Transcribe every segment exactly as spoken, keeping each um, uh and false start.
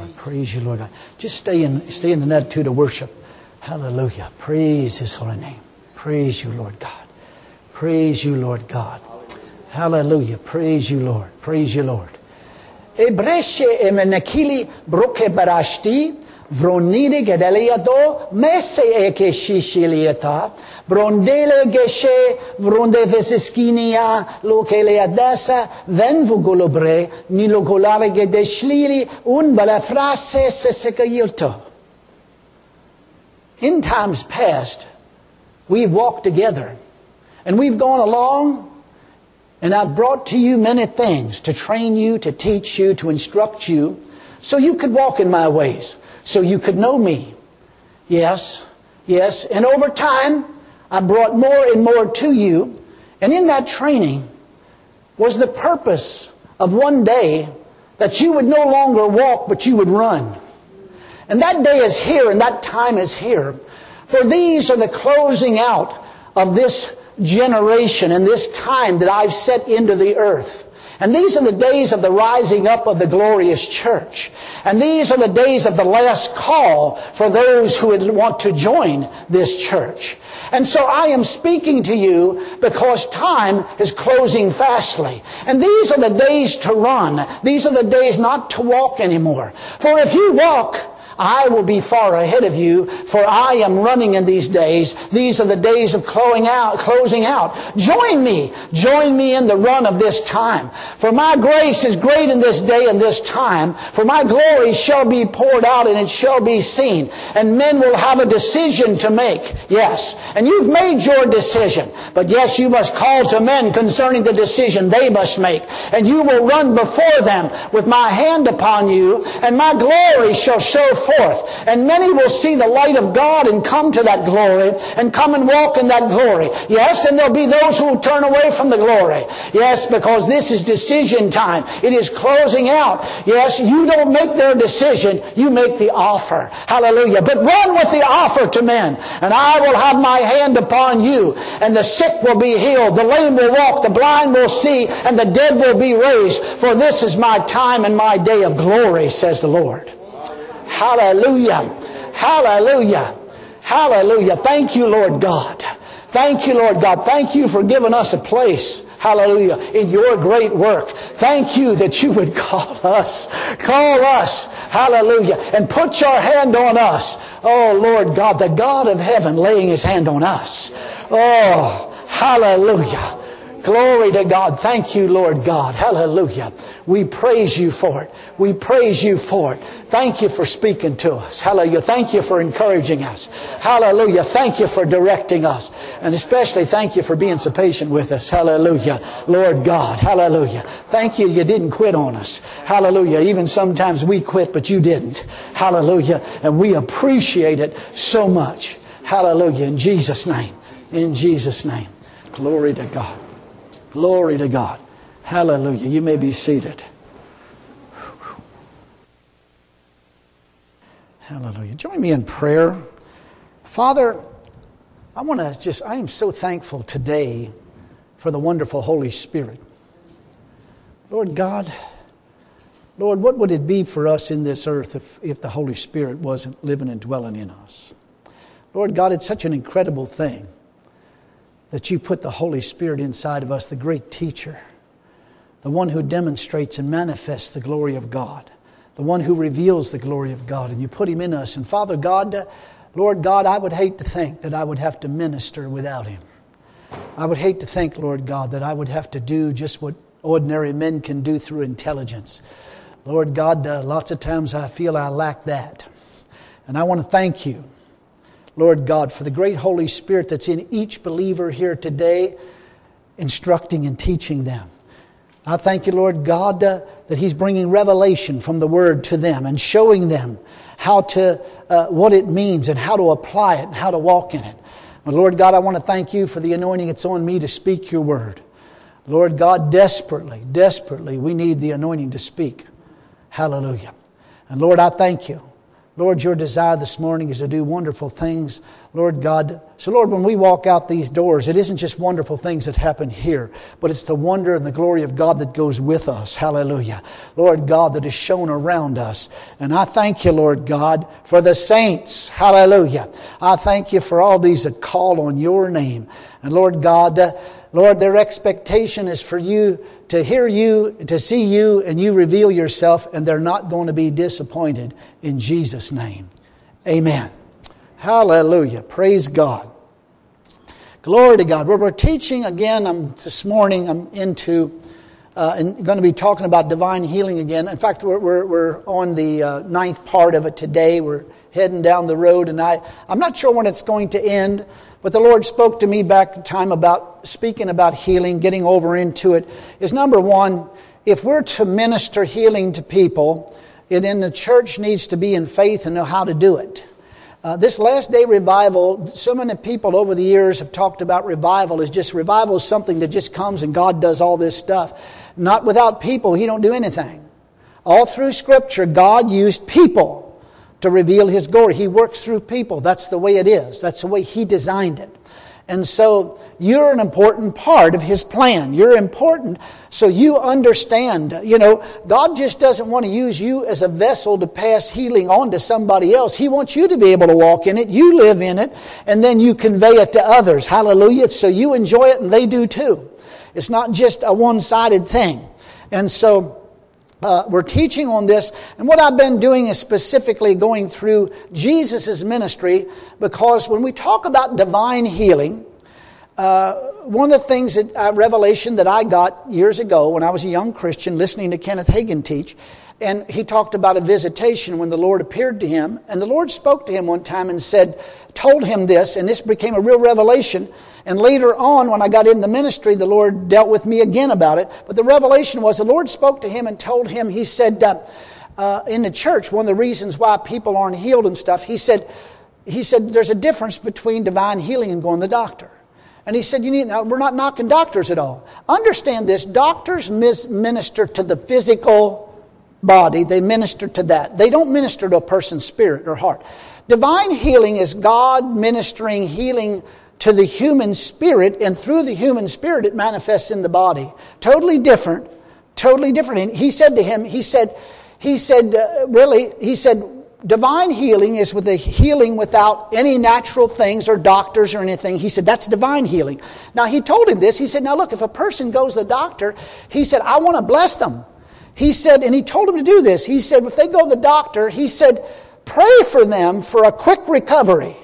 Lord. Praise you, Lord God. Just stay in, stay in an attitude of worship. Hallelujah. Praise His holy name. Praise you, Lord God. Praise you, Lord God. Hallelujah. Praise you, Lord. Praise you, Lord. Ebreshe emenekili broke barashti vronide gedeliado mese eke shishilieta brondele geshe vronde veseskinia lokele adasa ven vugolobre nilogolare gedeshlili un balafrase sesekayilto. In times past, we've walked together and we've gone along. And I've brought to you many things to train you, to teach you, to instruct you, so you could walk in my ways, so you could know me. Yes, yes. And over time, I brought more and more to you. And in that training was the purpose of one day that you would no longer walk, but you would run. And that day is here, and that time is here. For these are the closing out of this generation and this time that I've set into the earth. And these are the days of the rising up of the glorious church. And these are the days of the last call for those who would want to join this church. And so I am speaking to you because time is closing fastly. And these are the days to run. These are the days not to walk anymore. For if you walk, I will be far ahead of you, for I am running in these days. These are the days of closing out, closing out. Join me. Join me in the run of this time. For my grace is great in this day and this time. For my glory shall be poured out and it shall be seen. And men will have a decision to make. Yes. And you've made your decision. But yes, you must call to men concerning the decision they must make. And you will run before them with my hand upon you, and my glory shall show forth. And many will see the light of God and come to that glory and come and walk in that glory. Yes, and there'll be those who will turn away from the glory. Yes, because this is decision time. It is closing out. Yes, you don't make their decision. You make the offer. Hallelujah. But run with the offer to men. And I will have my hand upon you. And the sick will be healed. The lame will walk. The blind will see. And the dead will be raised. For this is my time and my day of glory, says the Lord. Hallelujah. Hallelujah. Hallelujah. Thank you, Lord God. Thank you, Lord God. Thank you for giving us a place. Hallelujah. In your great work. Thank you that you would call us. Call us. Hallelujah. And put your hand on us. Oh, Lord God, the God of heaven laying His hand on us. Oh, hallelujah. Glory to God. Thank you, Lord God. Hallelujah. We praise you for it. We praise you for it. Thank you for speaking to us. Hallelujah. Thank you for encouraging us. Hallelujah. Thank you for directing us. And especially thank you for being so patient with us. Hallelujah. Lord God. Hallelujah. Thank you you didn't quit on us. Hallelujah. Even sometimes we quit, but you didn't. Hallelujah. And we appreciate it so much. Hallelujah. In Jesus' name. In Jesus' name. Glory to God. Glory to God. Hallelujah. You may be seated. Hallelujah. Join me in prayer. Father, I want to just, I am so thankful today for the wonderful Holy Spirit. Lord God, Lord, what would it be for us in this earth if, if the Holy Spirit wasn't living and dwelling in us? Lord God, it's such an incredible thing that you put the Holy Spirit inside of us, the great teacher, the one who demonstrates and manifests the glory of God, the one who reveals the glory of God, and you put Him in us. And Father God, Lord God, I would hate to think that I would have to minister without Him. I would hate to think, Lord God, that I would have to do just what ordinary men can do through intelligence. Lord God, uh, lots of times I feel I lack that. And I want to thank you, Lord God, for the great Holy Spirit that's in each believer here today, instructing and teaching them. I thank you, Lord God, uh, that He's bringing revelation from the Word to them and showing them how to, uh, what it means and how to apply it and how to walk in it. But Lord God, I want to thank you for the anointing that's on me to speak your Word. Lord God, desperately, desperately, we need the anointing to speak. Hallelujah. And Lord, I thank you Lord, your desire this morning is to do wonderful things, Lord God. So Lord, when we walk out these doors, it isn't just wonderful things that happen here, but it's the wonder and the glory of God that goes with us. Hallelujah. Lord God, that is shown around us. And I thank you, Lord God, for the saints. Hallelujah. I thank you for all these that call on your name. And Lord God, uh, Lord, their expectation is for you to hear you, to see you, and you reveal yourself, and they're not going to be disappointed in Jesus' name. Amen. Hallelujah. Praise God. Glory to God. We're, we're teaching again I'm, this morning. I'm into uh, and going to be talking about divine healing again. In fact, we're, we're, we're on the uh, ninth part of it today. We're heading down the road, and I, I'm not sure when it's going to end. But the Lord spoke to me back in time about speaking about healing, getting over into it, is number one, if we're to minister healing to people, then the church needs to be in faith and know how to do it. Uh, this last day revival, so many people over the years have talked about revival as just revival is something that just comes and God does all this stuff. Not without people, He don't do anything. All through Scripture, God used people to reveal His glory. He works through people. That's the way it is. That's the way He designed it. And so you're an important part of His plan. You're important so you understand. You know, God just doesn't want to use you as a vessel to pass healing on to somebody else. He wants you to be able to walk in it. You live in it. And then you convey it to others. Hallelujah. So you enjoy it and they do too. It's not just a one-sided thing. And so Uh, we're teaching on this, and what I've been doing is specifically going through Jesus' ministry, because when we talk about divine healing, uh, one of the things that uh, revelation that I got years ago when I was a young Christian listening to Kenneth Hagin teach, and he talked about a visitation when the Lord appeared to him, and the Lord spoke to him one time and said, told him this, and this became a real revelation. And later on, when I got in the ministry, the Lord dealt with me again about it. But the revelation was the Lord spoke to him and told him, He said, uh, uh, in the church, one of the reasons why people aren't healed and stuff, He said, He said, there's a difference between divine healing and going to the doctor. And He said, you need, now, we're not knocking doctors at all. Understand this, doctors mis- minister to the physical body. They minister to that. They don't minister to a person's spirit or heart. Divine healing is God ministering healing to the human spirit, and through the human spirit it manifests in the body. Totally different, totally different. And he said to him, he said, he said, uh, really, he said, divine healing is with a healing without any natural things or doctors or anything. He said, that's divine healing. Now he told him this, he said, now look, if a person goes to the doctor, he said, I want to bless them. He said, and he told him to do this. He said, if they go to the doctor, he said, pray for them for a quick recovery.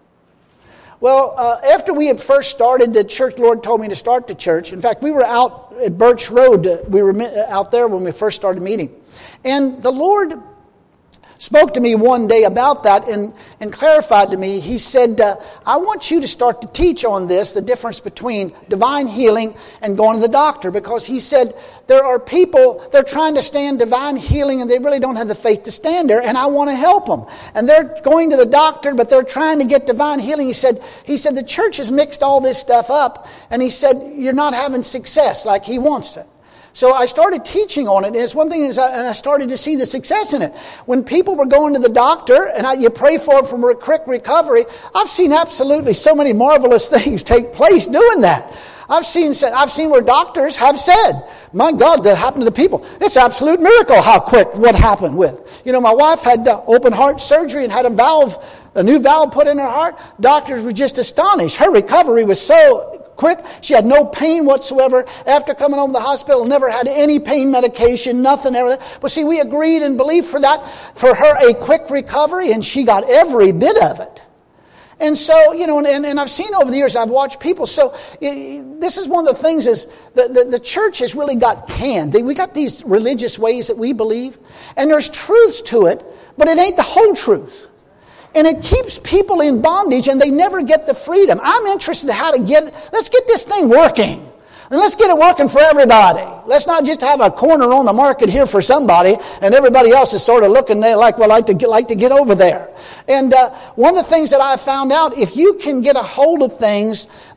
Well, uh, after we had first started the church, the Lord told me to start the church. In fact, we were out at Birch Road. Uh, we were out there when we first started meeting. And the Lord spoke to me one day about that and, and clarified to me. He said, uh, I want you to start to teach on this, the difference between divine healing and going to the doctor. Because he said, there are people, they're trying to stand divine healing and they really don't have the faith to stand there, and I want to help them. And they're going to the doctor, but they're trying to get divine healing. He said, he said, the church has mixed all this stuff up, and he said, you're not having success like he wants to. So I started teaching on it. And it's one thing is, I, and I started to see the success in it. When people were going to the doctor, and I, you pray for them from a quick recovery, I've seen absolutely so many marvelous things take place doing that. I've seen I've seen where doctors have said, my God, that happened to the people. It's an absolute miracle how quick what happened with. You know, my wife had uh, open heart surgery and had a valve, a new valve put in her heart. Doctors were just astonished. Her recovery was so quick. She had no pain whatsoever. After coming home from the hospital, never had any pain medication, nothing, everything. But see, we agreed and believed for that, for her a quick recovery, and she got every bit of it. And so, you know, and, and I've seen over the years, I've watched people. So it, this is one of the things is the, the, the church has really got canned. They, we got these religious ways that we believe, and there's truths to it, but it ain't the whole truth. And it keeps people in bondage, and they never get the freedom. I'm interested in how to get, let's get this thing working. And let's get it working for everybody. Let's not just have a corner on the market here for somebody, and everybody else is sort of looking there like, well, I'd like to get, like to get over there. And uh, one of the things that I found out, if you can get a hold of things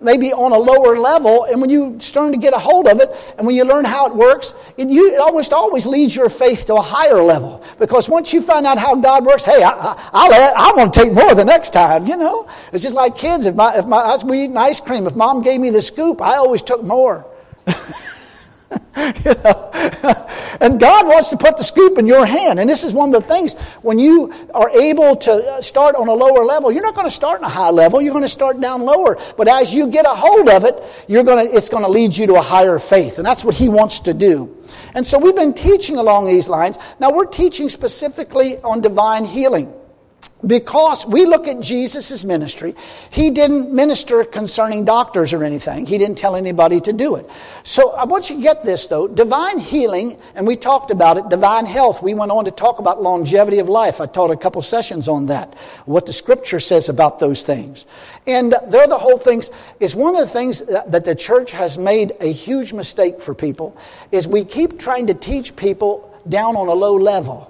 maybe on a lower level, and when you start to get a hold of it, and when you learn how it works, it, you, it almost always leads your faith to a higher level. Because once you find out how God works, hey, I, I, I'll, I'm going to take more the next time, you know. It's just like kids. If my, if my, I was eating ice cream, if Mom gave me the scoop, I always took more. You know? And God wants to put the scoop in your hand. And this is one of the things, when you are able to start on a lower level, you're not going to start on a high level, you're going to start down lower. But as you get a hold of it, you're going to, it's going to lead you to a higher faith. And that's what He wants to do. And so we've been teaching along these lines. Now we're teaching specifically on divine healing. Because we look at Jesus' ministry, He didn't minister concerning doctors or anything. He didn't tell anybody to do it. So I want you to get this, though. Divine healing, and we talked about it, divine health. We went on to talk about longevity of life. I taught a couple sessions on that, what the Scripture says about those things. And they're the whole things, is one of the things that the church has made a huge mistake for people, is we keep trying to teach people down on a low level.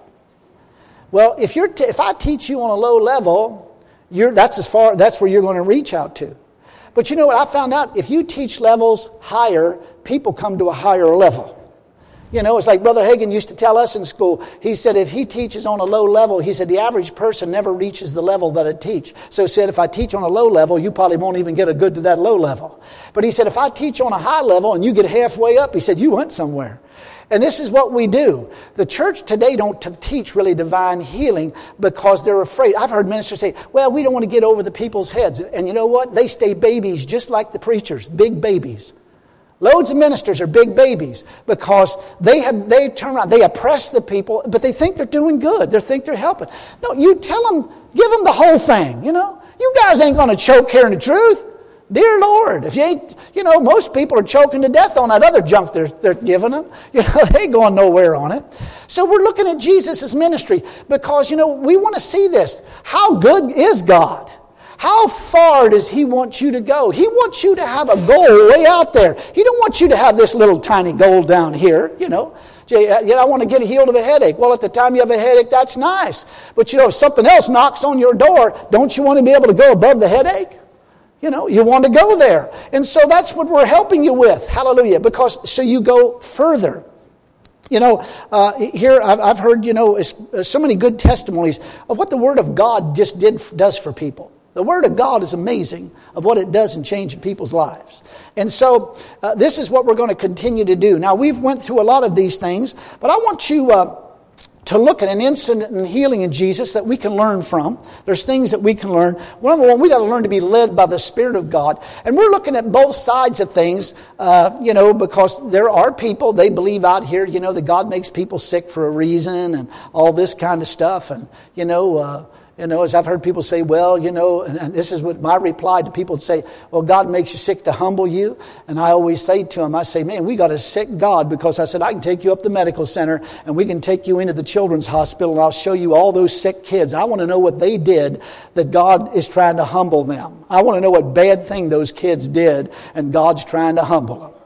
Well, if you're t- if I teach you on a low level, you're that's as far that's where you're going to reach out to. But you know what I found out? If you teach levels higher, people come to a higher level. You know, it's like Brother Hagin used to tell us in school. He said if he teaches on a low level, he said the average person never reaches the level that I teach. So he said if I teach on a low level, you probably won't even get a good to that low level. But he said if I teach on a high level and you get halfway up, he said you went somewhere. And this is what we do. The church today don't t- teach really divine healing because they're afraid. I've heard ministers say, well, we don't want to get over the people's heads. And you know what? They stay babies just like the preachers, big babies. Loads of ministers are big babies because they have they turn around, they oppress the people, but they think they're doing good. They think they're helping. No, you tell them, give them the whole thing, you know. You guys ain't going to choke hearing the truth. Dear Lord, if you ain't, you know, most people are choking to death on that other junk they're, they're giving them. You know, they ain't going nowhere on it. So we're looking at Jesus' ministry because, you know, we want to see this. How good is God? How far does He want you to go? He wants you to have a goal way out there. He don't want you to have this little tiny goal down here, you know. You know, I want to get healed of a headache. Well, at the time you have a headache, that's nice. But, you know, if something else knocks on your door, don't you want to be able to go above the headache? You know, you want to go there. And so that's what we're helping you with. Hallelujah. Because so you go further. You know, uh, here I've, I've heard, you know, so many good testimonies of what the Word of God just did does for people. The Word of God is amazing of what it does in changing people's lives. And so uh, this is what we're going to continue to do. Now, we've went through a lot of these things, but I want you uh, to look at an incident in healing in Jesus that we can learn from. There's things that we can learn. Number one, we got to learn to be led by the Spirit of God. And we're looking at both sides of things, uh, you know, because there are people, they believe out here, you know, that God makes people sick for a reason and all this kind of stuff. And, you know, uh, You know, as I've heard people say, well, you know, and, and this is what my reply to people say, well, God makes you sick to humble you. And I always say to them, I say, man, we got a sick God, because I said, I can take you up the medical center and we can take you into the children's hospital and I'll show you all those sick kids. I want to know what they did that God is trying to humble them. I want to know what bad thing those kids did and God's trying to humble them.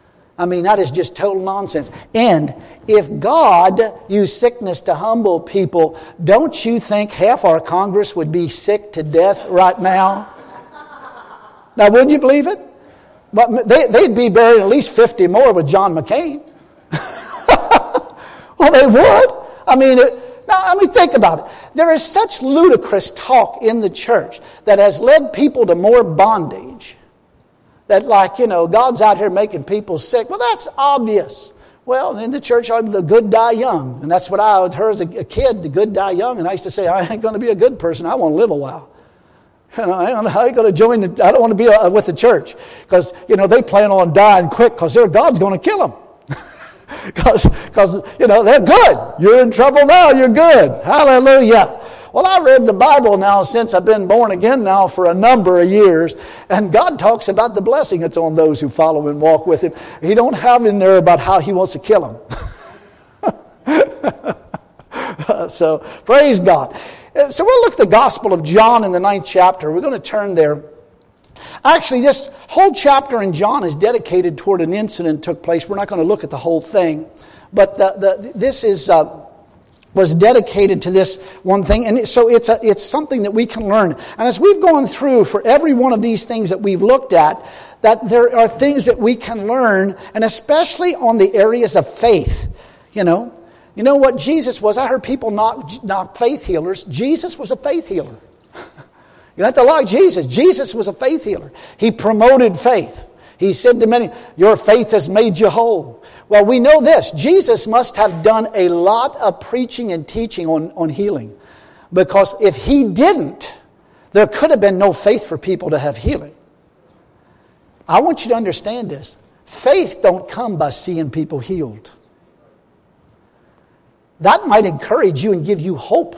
I mean, that is just total nonsense. And if God used sickness to humble people, don't you think half our Congress would be sick to death right now? Now, wouldn't you believe it? But they, they'd be buried at least fifty more with John McCain. Well, they would. I mean, it, now, I mean, think about it. There is such ludicrous talk in the church that has led people to more bondage. That, like, you know, God's out here making people sick. Well, that's obvious. Well, in the church, the good die young. And that's what I heard as a kid, the good die young. And I used to say, I ain't going to be a good person. I want to live a while. You know, I ain't going to join the, I don't want to be with the church. Because, you know, they plan on dying quick because their God's going to kill them. Because, because, you know, they're good. You're in trouble now, you're good. Hallelujah. Well, I read the Bible now since I've been born again now for a number of years. And God talks about the blessing that's on those who follow and walk with Him. He don't have in there about how He wants to kill them. So, praise God. So we'll look at the Gospel of John in the ninth chapter. We're going to turn there. Actually, this whole chapter in John is dedicated toward an incident that took place. We're not going to look at the whole thing. But the, the, this is... Uh, was dedicated to this one thing. And so it's a, it's something that we can learn. And as we've gone through for every one of these things that we've looked at, that there are things that we can learn, and especially on the areas of faith. You know, you know what Jesus was? I heard people knock, knock faith healers. Jesus was a faith healer. You don't have to like Jesus. Jesus was a faith healer. He promoted faith. He said to many, your faith has made you whole. Well, we know this. Jesus must have done a lot of preaching and teaching on, on healing. Because if He didn't, there could have been no faith for people to have healing. I want you to understand this. Faith don't come by seeing people healed. That might encourage you and give you hope.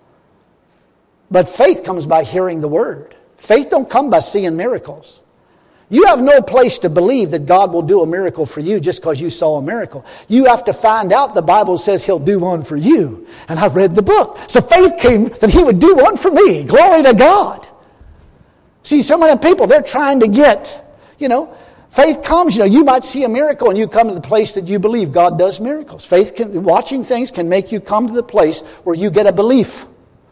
But faith comes by hearing the Word. Faith don't come by seeing miracles. You have no place to believe that God will do a miracle for you just because you saw a miracle. You have to find out the Bible says He'll do one for you. And I read the book. So faith came that He would do one for me. Glory to God. See, so many people, they're trying to get, you know, faith comes, you know, you might see a miracle and you come to the place that you believe God does miracles. Faith can, watching things can make you come to the place where you get a belief.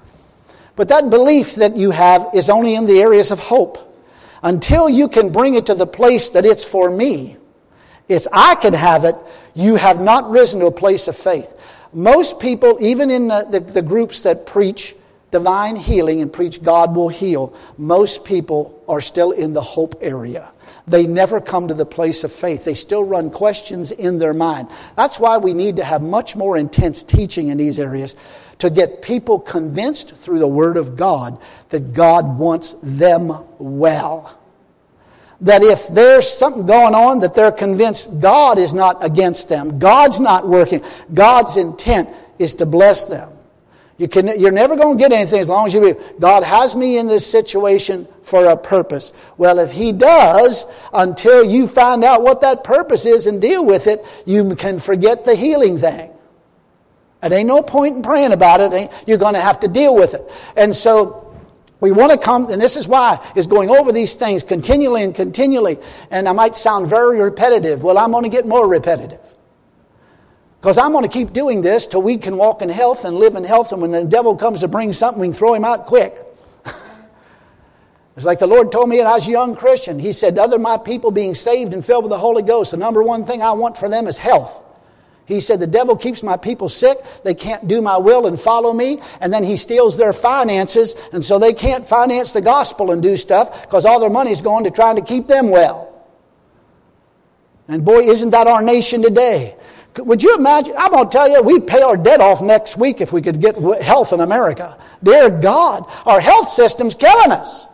But that belief that you have is only in the areas of hope. Until you can bring it to the place that it's for me, it's I can have it, you have not risen to a place of faith. Most people, even in the, the, the groups that preach divine healing and preach God will heal, most people are still in the hope area. They never come to the place of faith. They still run questions in their mind. That's why we need to have much more intense teaching in these areas to get people convinced through the Word of God that God wants them well. That if there's something going on, that they're convinced God is not against them. God's not working. God's intent is to bless them. You can, you're never going to get anything as long as you believe, God has me in this situation for a purpose. Well, if He does, until you find out what that purpose is and deal with it, you can forget the healing thing. It ain't no point in praying about it. You're going to have to deal with it. And so we want to come, and this is why, is going over these things continually and continually. And I might sound very repetitive. Well, I'm going to get more repetitive. Because I'm going to keep doing this till we can walk in health and live in health. And when the devil comes to bring something, we can throw him out quick. It's like the Lord told me when I was a young Christian. He said, other than my people being saved and filled with the Holy Ghost, the number one thing I want for them is health. He said, the devil keeps my people sick. They can't do my will and follow me. And then he steals their finances. And so they can't finance the gospel and do stuff because all their money's going to trying to keep them well. And boy, isn't that our nation today? Would you imagine? I'm going to tell you, we'd pay our debt off next week if we could get health in America. Dear God, our health system's killing us.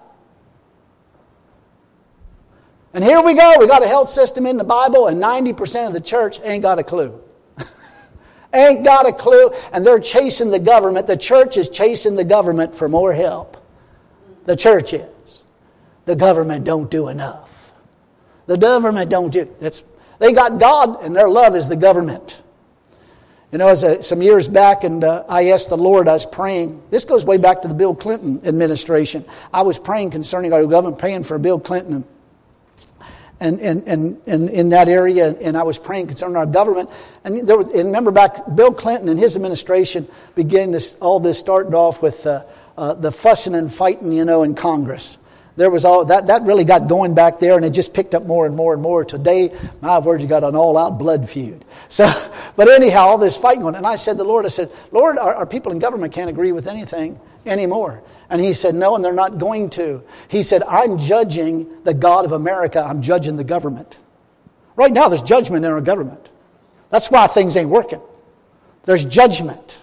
And here we go. We got a health system in the Bible and ninety percent of the church ain't got a clue. Ain't got a clue. And they're chasing the government. The church is chasing the government for more help. The church is. The government don't do enough. The government don't do... It's, they got God and their love is the government. You know, as a, some years back, and uh, I asked the Lord, I was praying. This goes way back to the Bill Clinton administration. I was praying concerning our government, praying for Bill Clinton and and and, and in that area, and I was praying concerning our government. And there was, and remember back, Bill Clinton and his administration began this. All this started off with uh, uh, the fussing and fighting, you know, in Congress. There was all that that really got going back there, and it just picked up more and more and more. Today, my word, you got an all-out blood feud. So, but anyhow, all this fighting going on. And I said to the Lord, I said, Lord, our, our people in government can't agree with anything anymore. And He said, no, and they're not going to. He said, I'm judging the God of America. I'm judging the government. Right now, there's judgment in our government. That's why things ain't working. There's judgment.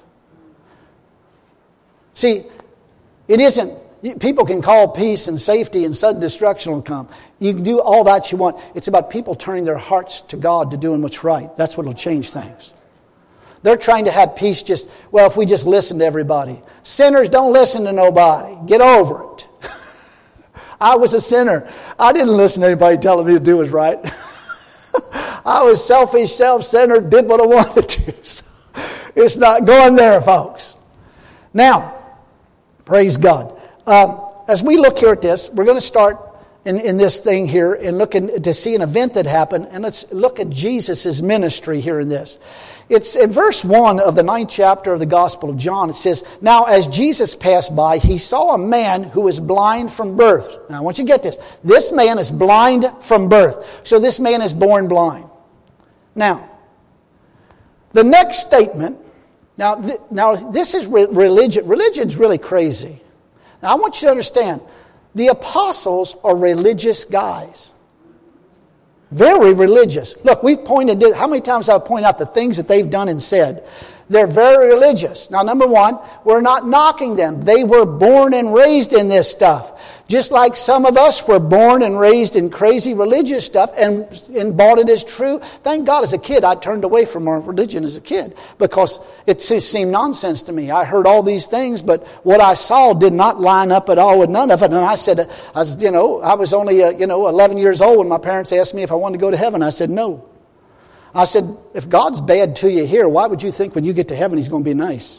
See, it isn't. People can call peace and safety and sudden destruction will come. You can do all that you want. It's about people turning their hearts to God to doing what's right. That's what will change things. They're trying to have peace just, well, if we just listen to everybody. Sinners don't listen to nobody. Get over it. I was a sinner. I didn't listen to anybody telling me to do what's right. I was selfish, self-centered, did what I wanted to. So it's not going there, folks. Now, praise God. Um, as we look here at this, we're going to start in, in this thing here and look in, to see an event that happened. And let's look at Jesus' ministry here in this. It's in verse one of the ninth chapter of the Gospel of John. It says, "Now as Jesus passed by, he saw a man who was blind from birth." Now I want you to get this. This man is blind from birth. So this man is born blind. Now, the next statement, now, th- now this is re- religion. Religion's really crazy. Now I want you to understand, the apostles are religious guys. Very religious. Look, we've pointed, how many times I've pointed out the things that they've done and said. They're very religious. Now, number one, we're not knocking them. They were born and raised in this stuff. Just like some of us were born and raised in crazy religious stuff and, and bought it as true. Thank God as a kid I turned away from our religion as a kid because it seemed nonsense to me. I heard all these things, but what I saw did not line up at all with none of it. And I said, I was, you know, I was only, uh, you know, eleven years old when my parents asked me if I wanted to go to heaven. I said, no. I said, if God's bad to you here, why would you think when you get to heaven He's going to be nice?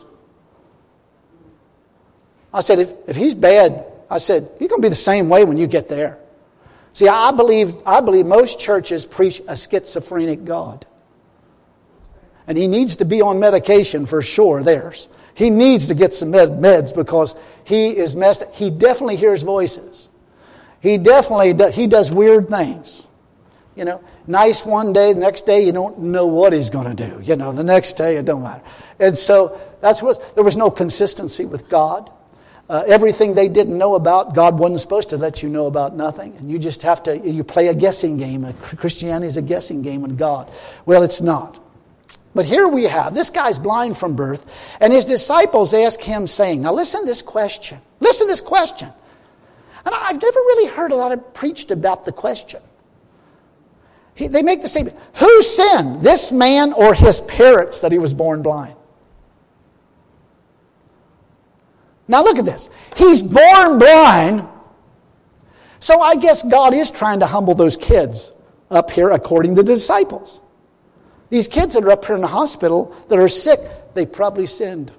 I said, if, if He's bad, I said, He's going to be the same way when you get there. See, I believe I believe most churches preach a schizophrenic God. And He needs to be on medication for sure, theirs. He needs to get some med- meds because he is messed up. He definitely hears voices. He definitely do, he does weird things. You know, nice one day, the next day you don't know what he's going to do. You know, the next day it don't matter. And so that's what there was no consistency with God. Uh, everything they didn't know about, God wasn't supposed to let you know about nothing. And you just have to, you play a guessing game. Christianity is a guessing game with God. Well, it's not. But here we have, this guy's blind from birth, and his disciples ask him saying, now listen to this question. Listen to this question. And I've never really heard a lot of preached about the question. He, they make the statement, who sinned, this man or his parents, that he was born blind? Now look at this. He's born blind. So I guess God is trying to humble those kids up here according to the disciples. These kids that are up here in the hospital that are sick, they probably sinned.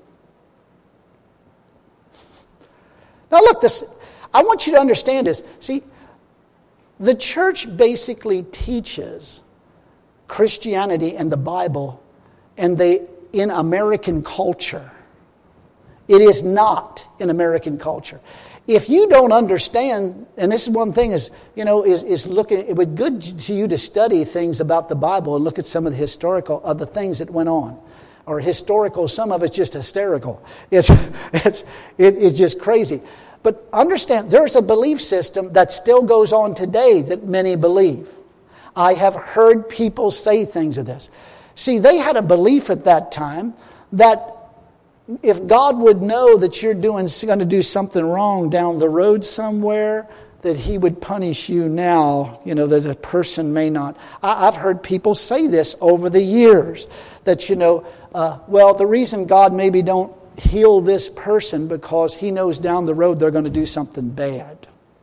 Now look, this. I want you to understand this. See, the church basically teaches Christianity and the Bible and they in American culture. It is not in American culture. If you don't understand, and this is one thing is, you know, is, is looking, it would be good to you to study things about the Bible and look at some of the historical, of the things that went on. Or historical, some of it's just hysterical. It's, it's, it, it's just crazy. But understand, there's a belief system that still goes on today that many believe. I have heard people say things of this. See, they had a belief at that time that if God would know that you're doing going to do something wrong down the road somewhere, that He would punish you now, you know, that a person may not. I, I've heard people say this over the years, that, you know, uh, well, the reason God maybe don't heal this person because He knows down the road they're going to do something bad.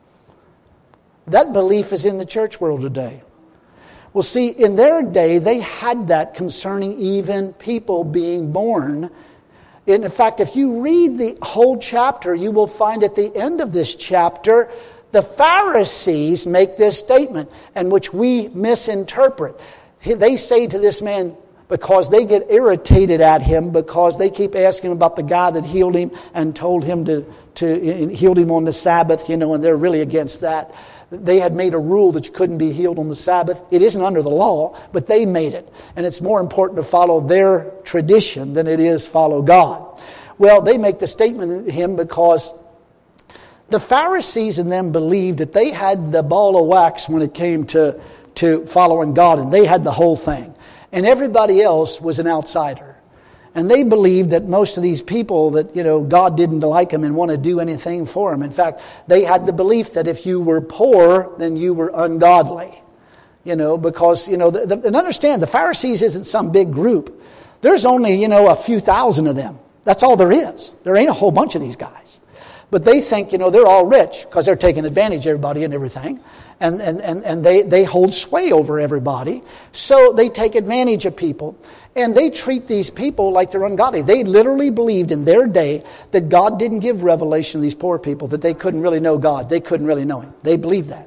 That belief is in the church world today. Well, see, in their day, they had that concerning even people being born. In fact, if you read the whole chapter, you will find at the end of this chapter, the Pharisees make this statement, and which we misinterpret. They say to this man, because they get irritated at him, because they keep asking about the guy that healed him and told him to, to healed him on the Sabbath, you know, and they're really against that. They had made a rule that you couldn't be healed on the Sabbath. It isn't under the law, but they made it. And it's more important to follow their tradition than it is follow God. Well, they make the statement to him because the Pharisees and them believed that they had the ball of wax when it came to, to following God, and they had the whole thing. And everybody else was an outsider. And they believed that most of these people that, you know, God didn't like them and want to do anything for them. In fact, they had the belief that if you were poor, then you were ungodly. You know, because, you know, the, the, and understand, the Pharisees isn't some big group. There's only, you know, a few thousand of them. That's all there is. There ain't a whole bunch of these guys. But they think, you know, they're all rich because they're taking advantage of everybody and everything. And, and, and, and they, they hold sway over everybody. So they take advantage of people. And they treat these people like they're ungodly. They literally believed in their day that God didn't give revelation to these poor people, that they couldn't really know God. They couldn't really know Him. They believed that.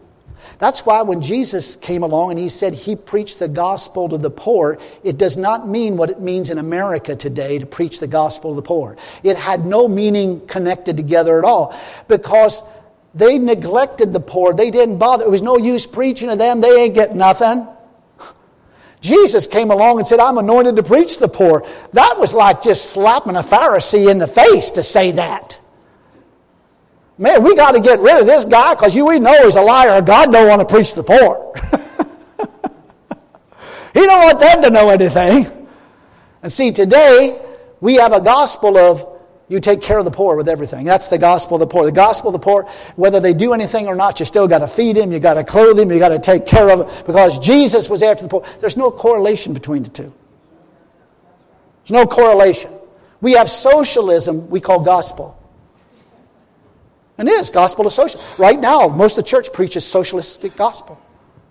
That's why when Jesus came along and he said he preached the gospel to the poor, it does not mean what it means in America today to preach the gospel to the poor. It had no meaning connected together at all, because they neglected the poor. They didn't bother. It was no use preaching to them. They ain't get nothing. Jesus came along and said, I'm anointed to preach to the poor. That was like just slapping a Pharisee in the face to say that. Man, we got to get rid of this guy because you we know he's a liar. God don't want to preach to the poor. He don't want them to know anything. And see, today we have a gospel of you take care of the poor with everything. That's the gospel of the poor. The gospel of the poor, whether they do anything or not, you still got to feed him, you got to clothe him, you got to take care of him, because Jesus was after the poor. There's no correlation between the two. There's no correlation. We have socialism we call gospel. And it is gospel of social. Right now, most of the church preaches socialistic gospel.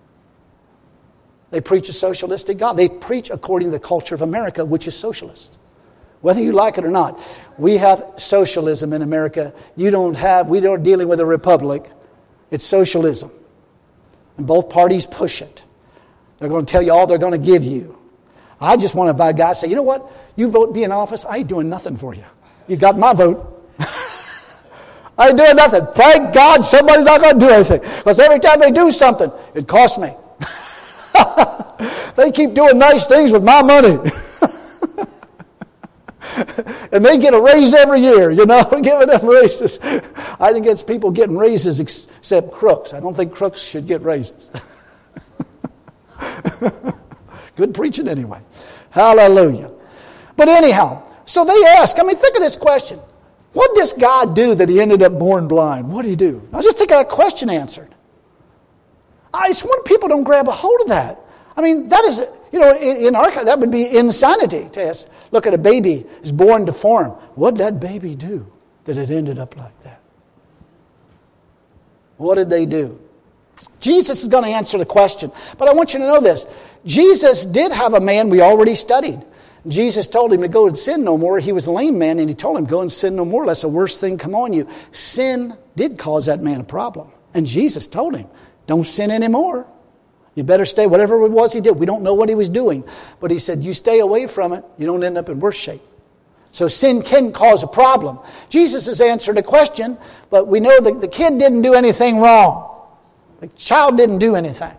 They preach a socialistic gospel. They preach according to the culture of America, which is socialist. Whether you like it or not, we have socialism in America. You don't have, we don't dealing with a republic. It's socialism. And both parties push it. They're going to tell you all they're going to give you. I just want to buy a guy say, you know what? You vote me in office, I ain't doing nothing for you. You got my vote. I ain't doing nothing. Thank God somebody's not going to do anything. Because every time they do something, it costs me. They keep doing nice things with my money. And they get a raise every year, you know, giving them raises. I think it's people getting raises except crooks. I don't think crooks should get raises. Good preaching anyway. Hallelujah. But anyhow, so they ask, I mean, think of this question. What did this guy do that he ended up born blind? What did he do? Now just take that question answered. I just want people don't grab a hold of that. I mean, that is, you know, in, in our, that would be insanity to ask. Look at a baby is born deformed. What did that baby do that it ended up like that? What did they do? Jesus is going to answer the question. But I want you to know this. Jesus did have a man we already studied. Jesus told him to go and sin no more. He was a lame man, and he told him, go and sin no more, lest the worst thing come on you. Sin did cause that man a problem. And Jesus told him, don't sin anymore. You better stay, whatever it was he did. We don't know what he was doing. But he said, you stay away from it, you don't end up in worse shape. So sin can cause a problem. Jesus has answered a question, but we know that the kid didn't do anything wrong. The child didn't do anything.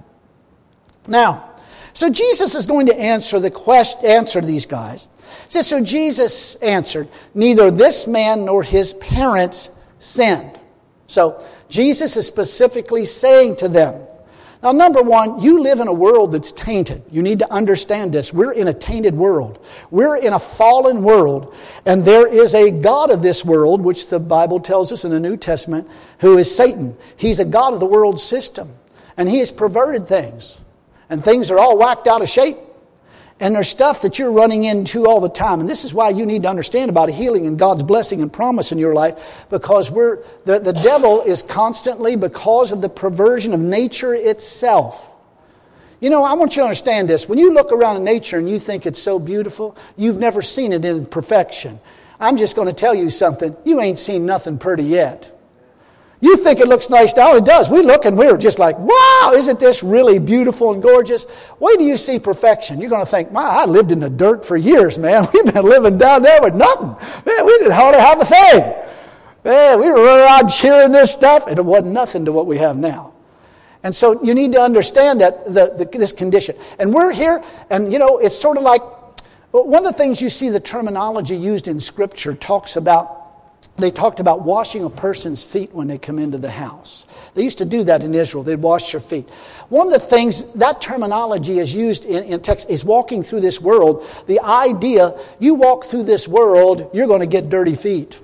Now, so Jesus is going to answer the question, answer these guys. It says, so Jesus answered, neither this man nor his parents sinned. So Jesus is specifically saying to them, now, number one, you live in a world that's tainted. You need to understand this. We're in a tainted world. We're in a fallen world. And there is a God of this world, which the Bible tells us in the New Testament, who is Satan. He's a God of the world system. And he has perverted things. And things are all whacked out of shape. And there's stuff that you're running into all the time. And this is why you need to understand about healing and God's blessing and promise in your life. Because we're the, the devil is constantly, because of the perversion of nature itself. You know, I want you to understand this. When you look around in nature and you think it's so beautiful, you've never seen it in perfection. I'm just going to tell you something. You ain't seen nothing pretty yet. You think it looks nice now, it does. We look and we're just like, wow, isn't this really beautiful and gorgeous? Wait till you see perfection. You're going to think, my, I lived in the dirt for years, man. We've been living down there with nothing. Man, we didn't hardly have a thing. Man, we were running around cheering this stuff, and it wasn't nothing to what we have now. And so you need to understand that the, the, this condition. And we're here, and you know, it's sort of like, one of the things you see the terminology used in Scripture talks about, they talked about washing a person's feet when they come into the house. They used to do that in Israel. They'd wash their feet. One of the things, that terminology is used in, in text, is walking through this world. The idea, you walk through this world, you're going to get dirty feet.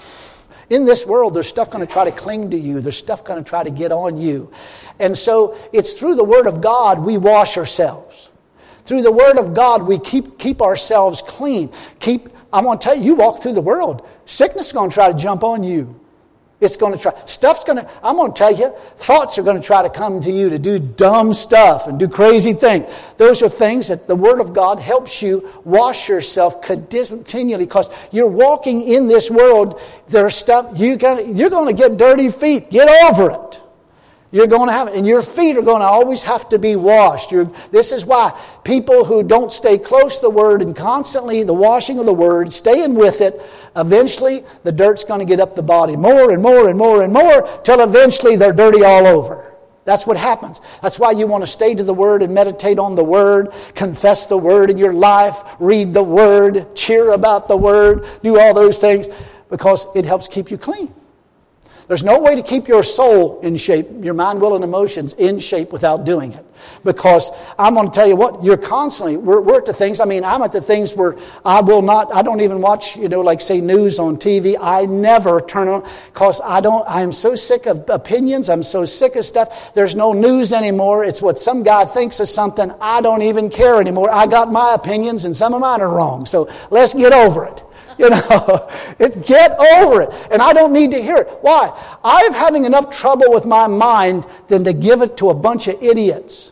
In this world, there's stuff going to try to cling to you. There's stuff going to try to get on you. And so it's through the Word of God we wash ourselves. Through the Word of God we keep keep ourselves clean. Keep I want to tell you, you walk through the world, sickness is going to try to jump on you. It's going to try. Stuff's going to, I'm going to tell you, thoughts are going to try to come to you to do dumb stuff and do crazy things. Those are things that the Word of God helps you wash yourself continually, because you're walking in this world. There's stuff, you're going to, you're going to get dirty feet. Get over it. You're going to have it. And your feet are going to always have to be washed. You're, this is why people who don't stay close to the Word and constantly the washing of the Word, staying with it, eventually the dirt's going to get up the body more and more and more and more till eventually they're dirty all over. That's what happens. That's why you want to stay to the Word and meditate on the Word, confess the Word in your life, read the Word, cheer about the Word, do all those things, because it helps keep you clean. There's no way to keep your soul in shape, your mind, will, and emotions in shape without doing it. Because I'm going to tell you what, you're constantly, we're, we're at the things, I mean, I'm at the things where I will not, I don't even watch, you know, like say news on T V. I never turn on, because I don't, I'm so sick of opinions. I'm so sick of stuff. There's no news anymore. It's what some guy thinks of something. I don't even care anymore. I got my opinions and some of mine are wrong. So let's get over it. You know, it, get over it. And I don't need to hear it. Why? I'm having enough trouble with my mind than to give it to a bunch of idiots.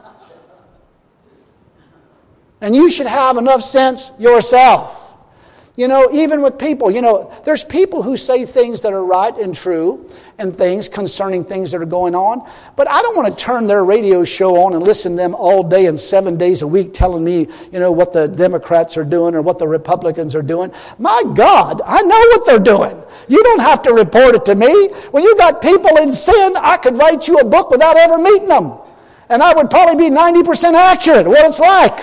And you should have enough sense yourself. You know, even with people, you know, there's people who say things that are right and true and things concerning things that are going on. But I don't want to turn their radio show on and listen to them all day and seven days a week telling me, you know, what the Democrats are doing or what the Republicans are doing. My God, I know what they're doing. You don't have to report it to me. When you got people in sin, I could write you a book without ever meeting them. And I would probably be ninety percent accurate what it's like.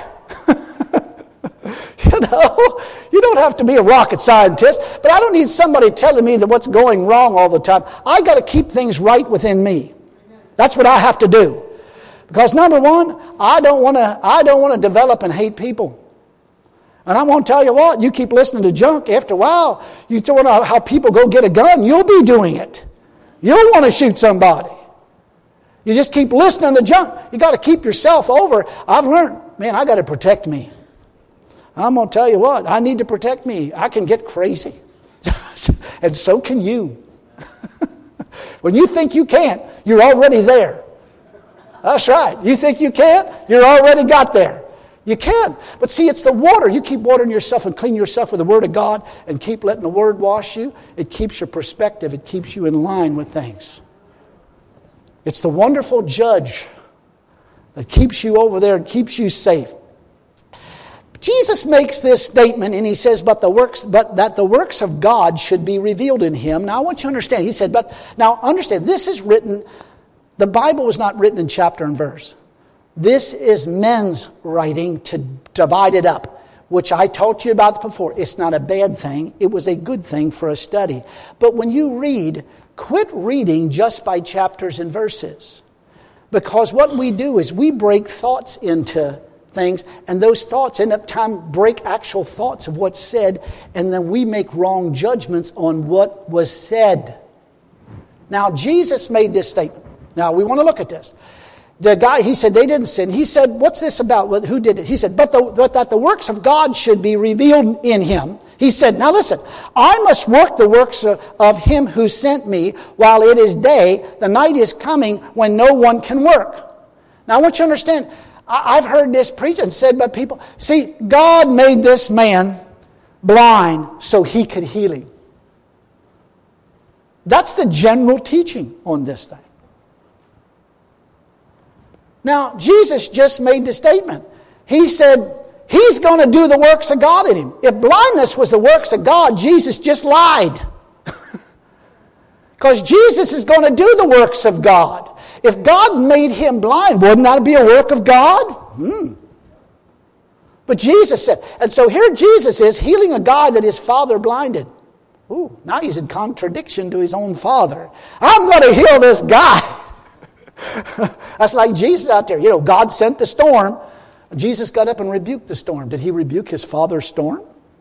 You know, you don't have to be a rocket scientist, but I don't need somebody telling me that what's going wrong all the time. I got to keep things right within me. That's what I have to do. Because number one, I don't want to I don't want to develop and hate people. And I'm going to tell you what, you keep listening to junk, after a while, you don't know how people go get a gun, you'll be doing it. You'll want to shoot somebody. You just keep listening to junk. You got to keep yourself over. I've learned, man, I got to protect me. I'm going to tell you what, I need to protect me. I can get crazy. And so can you. When you think you can't, you're already there. That's right. You think you can't, you're already got there. You can. But see, it's the water. You keep watering yourself and clean yourself with the Word of God and keep letting the Word wash you. It keeps your perspective. It keeps you in line with things. It's the wonderful judge that keeps you over there and keeps you safe. Jesus makes this statement and he says, but the works, but that the works of God should be revealed in him. Now I want you to understand. He said, but now understand, this is written, the Bible was not written in chapter and verse. This is men's writing to divide it up, which I taught you about before. It's not a bad thing. It was a good thing for a study. But when you read, quit reading just by chapters and verses. Because what we do is we break thoughts into things, and those thoughts end up time break actual thoughts of what's said, and then we make wrong judgments on what was said. Now, Jesus made this statement. Now, we want to look at this. The guy, he said, they didn't sin. He said, what's this about? Who did it? He said, but, the, but that the works of God should be revealed in him. He said, now listen, I must work the works of, of him who sent me while it is day. The night is coming when no one can work. Now, I want you to understand, I've heard this preached and said by people, see, God made this man blind so he could heal him. That's the general teaching on this thing. Now, Jesus just made the statement. He said, he's going to do the works of God in him. If blindness was the works of God, Jesus just lied. Because Jesus is going to do the works of God. If God made him blind, wouldn't that be a work of God? Hmm. But Jesus said, and so here Jesus is healing a guy that his father blinded. Ooh, now he's in contradiction to his own father. I'm going to heal this guy. That's like Jesus out there. You know, God sent the storm. Jesus got up and rebuked the storm. Did he rebuke his father's storm?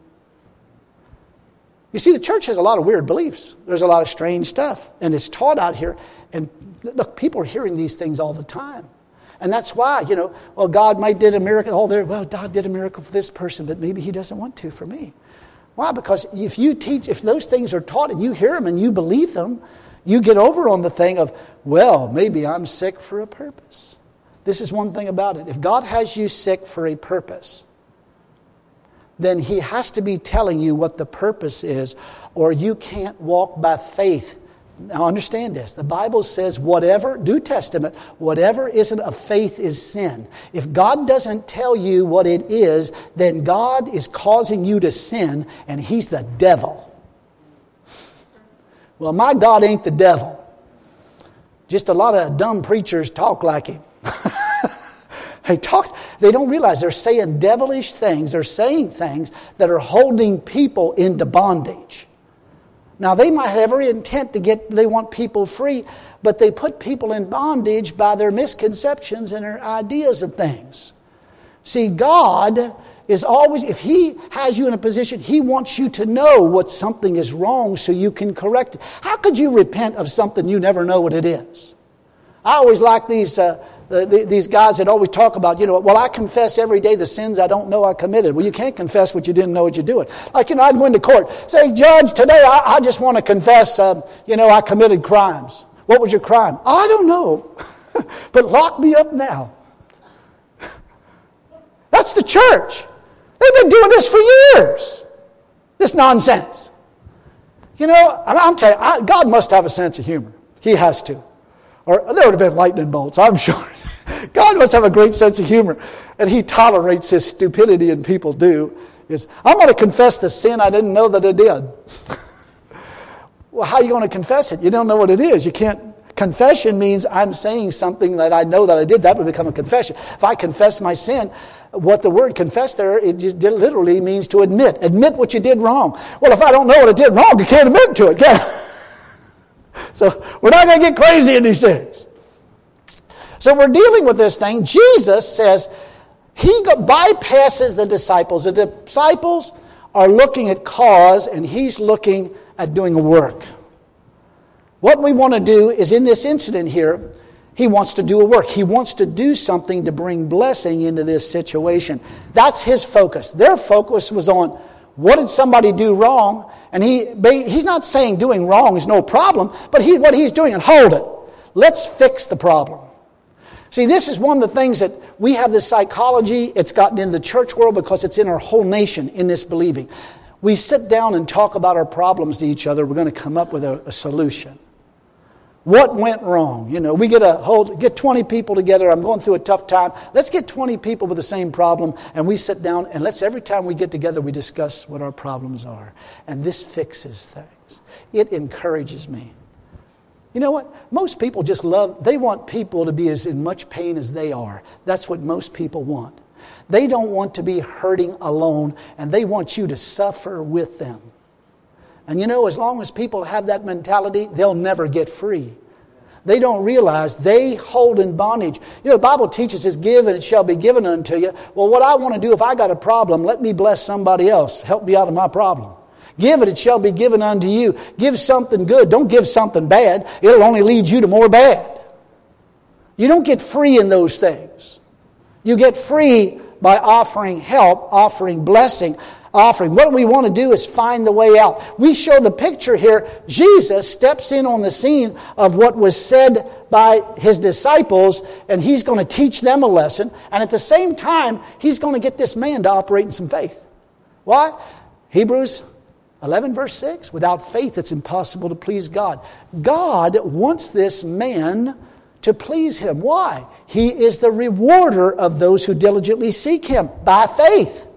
You see, the church has a lot of weird beliefs. There's a lot of strange stuff. And it's taught out here. And look, people are hearing these things all the time. And that's why, you know, well, God might did a miracle. Oh, there, well, God did a miracle for this person, but maybe he doesn't want to for me. Why? Because if you teach, if those things are taught and you hear them and you believe them, you get over on the thing of, well, maybe I'm sick for a purpose. This is one thing about it. If God has you sick for a purpose, then he has to be telling you what the purpose is, or you can't walk by faith Now understand this. The Bible says whatever, New Testament, whatever isn't of faith is sin. If God doesn't tell you what it is, then God is causing you to sin, and He's the devil. Well, my God ain't the devil. Just a lot of dumb preachers talk like Him. They talk, they don't realize they're saying devilish things. They're saying things that are holding people into bondage. Now, they might have every intent to get, they want people free, but they put people in bondage by their misconceptions and their ideas of things. See, God is always, if He has you in a position, He wants you to know what something is wrong so you can correct it. How could you repent of something you never know what it is? I always like these uh, the, the, these guys that always talk about, you know, well, I confess every day the sins I don't know I committed. Well, you can't confess what you didn't know what you're doing. Like, you know, I'd go into court, say, Judge, today I, I just want to confess, uh, you know, I committed crimes. What was your crime? I don't know, but lock me up now. That's the church. They've been doing this for years. This nonsense. You know, I'm telling you, I, God must have a sense of humor. He has to. Or there would have been lightning bolts, I'm sure. God must have a great sense of humor. And He tolerates this stupidity and people do. Is I'm going to confess the sin I didn't know that I did. Well, how are you going to confess it? You don't know what it is. You can't. Confession means I'm saying something that I know that I did. That would become a confession. If I confess my sin, what the word confess there, it just literally means to admit. Admit what you did wrong. Well, if I don't know what I did wrong, you can't admit to it, can I? So we're not going to get crazy in these things. So we're dealing with this thing. Jesus says He bypasses the disciples. The disciples are looking at cause, and He's looking at doing a work. What we want to do is, in this incident here, He wants to do a work. He wants to do something to bring blessing into this situation. That's His focus. Their focus was on, what did somebody do wrong? And he he's not saying doing wrong is no problem, but he what he's doing, and hold it. Let's fix the problem. See, this is one of the things that we have this psychology. It's gotten in the church world because it's in our whole nation in this believing. We sit down and talk about our problems to each other. We're going to come up with a, a solution. What went wrong? You know, we get a hold, get twenty people together. I'm going through a tough time. Let's get twenty people with the same problem, and we sit down, and let's every time we get together, we discuss what our problems are. And this fixes things. It encourages me. You know what? Most people just love, they want people to be as in much pain as they are. That's what most people want. They don't want to be hurting alone, and they want you to suffer with them. And you know, as long as people have that mentality, they'll never get free. They don't realize they hold in bondage. You know, the Bible teaches us, give and it shall be given unto you. Well, what I want to do, if I got a problem, let me bless somebody else. Help me out of my problem. Give it, it shall be given unto you. Give something good. Don't give something bad. It'll only lead you to more bad. You don't get free in those things. You get free by offering help, offering blessing, offering. What we want to do is find the way out. We show the picture here. Jesus steps in on the scene of what was said by His disciples, and He's going to teach them a lesson. And at the same time, He's going to get this man to operate in some faith. Why? Hebrews eleven verse six, without faith it's impossible to please God. God wants this man to please Him. Why? He is the rewarder of those who diligently seek Him by faith.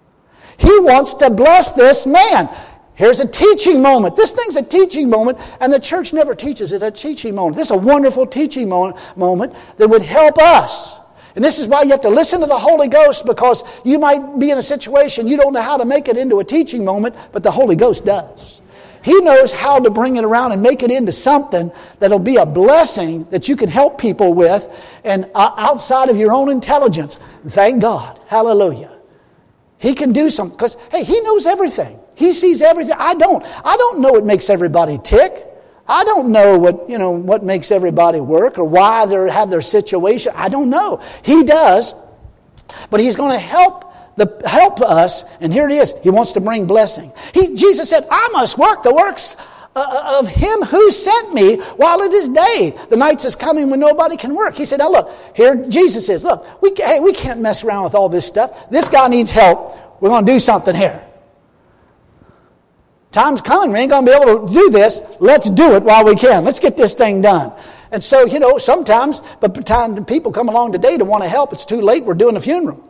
He wants to bless this man. Here's a teaching moment. This thing's a teaching moment, and the church never teaches it a teaching moment. This is a wonderful teaching moment, moment that would help us. And this is why you have to listen to the Holy Ghost, because you might be in a situation you don't know how to make it into a teaching moment, but the Holy Ghost does. He knows how to bring it around and make it into something that'll be a blessing that you can help people with, and outside of your own intelligence. Thank God. Hallelujah. He can do something, because, hey, He knows everything. He sees everything. I don't. I don't know what makes everybody tick. I don't know what, you know, what makes everybody work or why they have their situation. I don't know. He does. But He's going to help the help us, and here it is. He wants to bring blessing. He, Jesus said, I must work the works of Him who sent me while it is day. The night is coming when nobody can work. He said, now look, here Jesus is. Look, we, hey, we can't mess around with all this stuff. This guy needs help. We're going to do something here. Time's coming. We ain't going to be able to do this. Let's do it while we can. Let's get this thing done. And so, you know, sometimes, but by the time people come along today to want to help, it's too late. We're doing a funeral.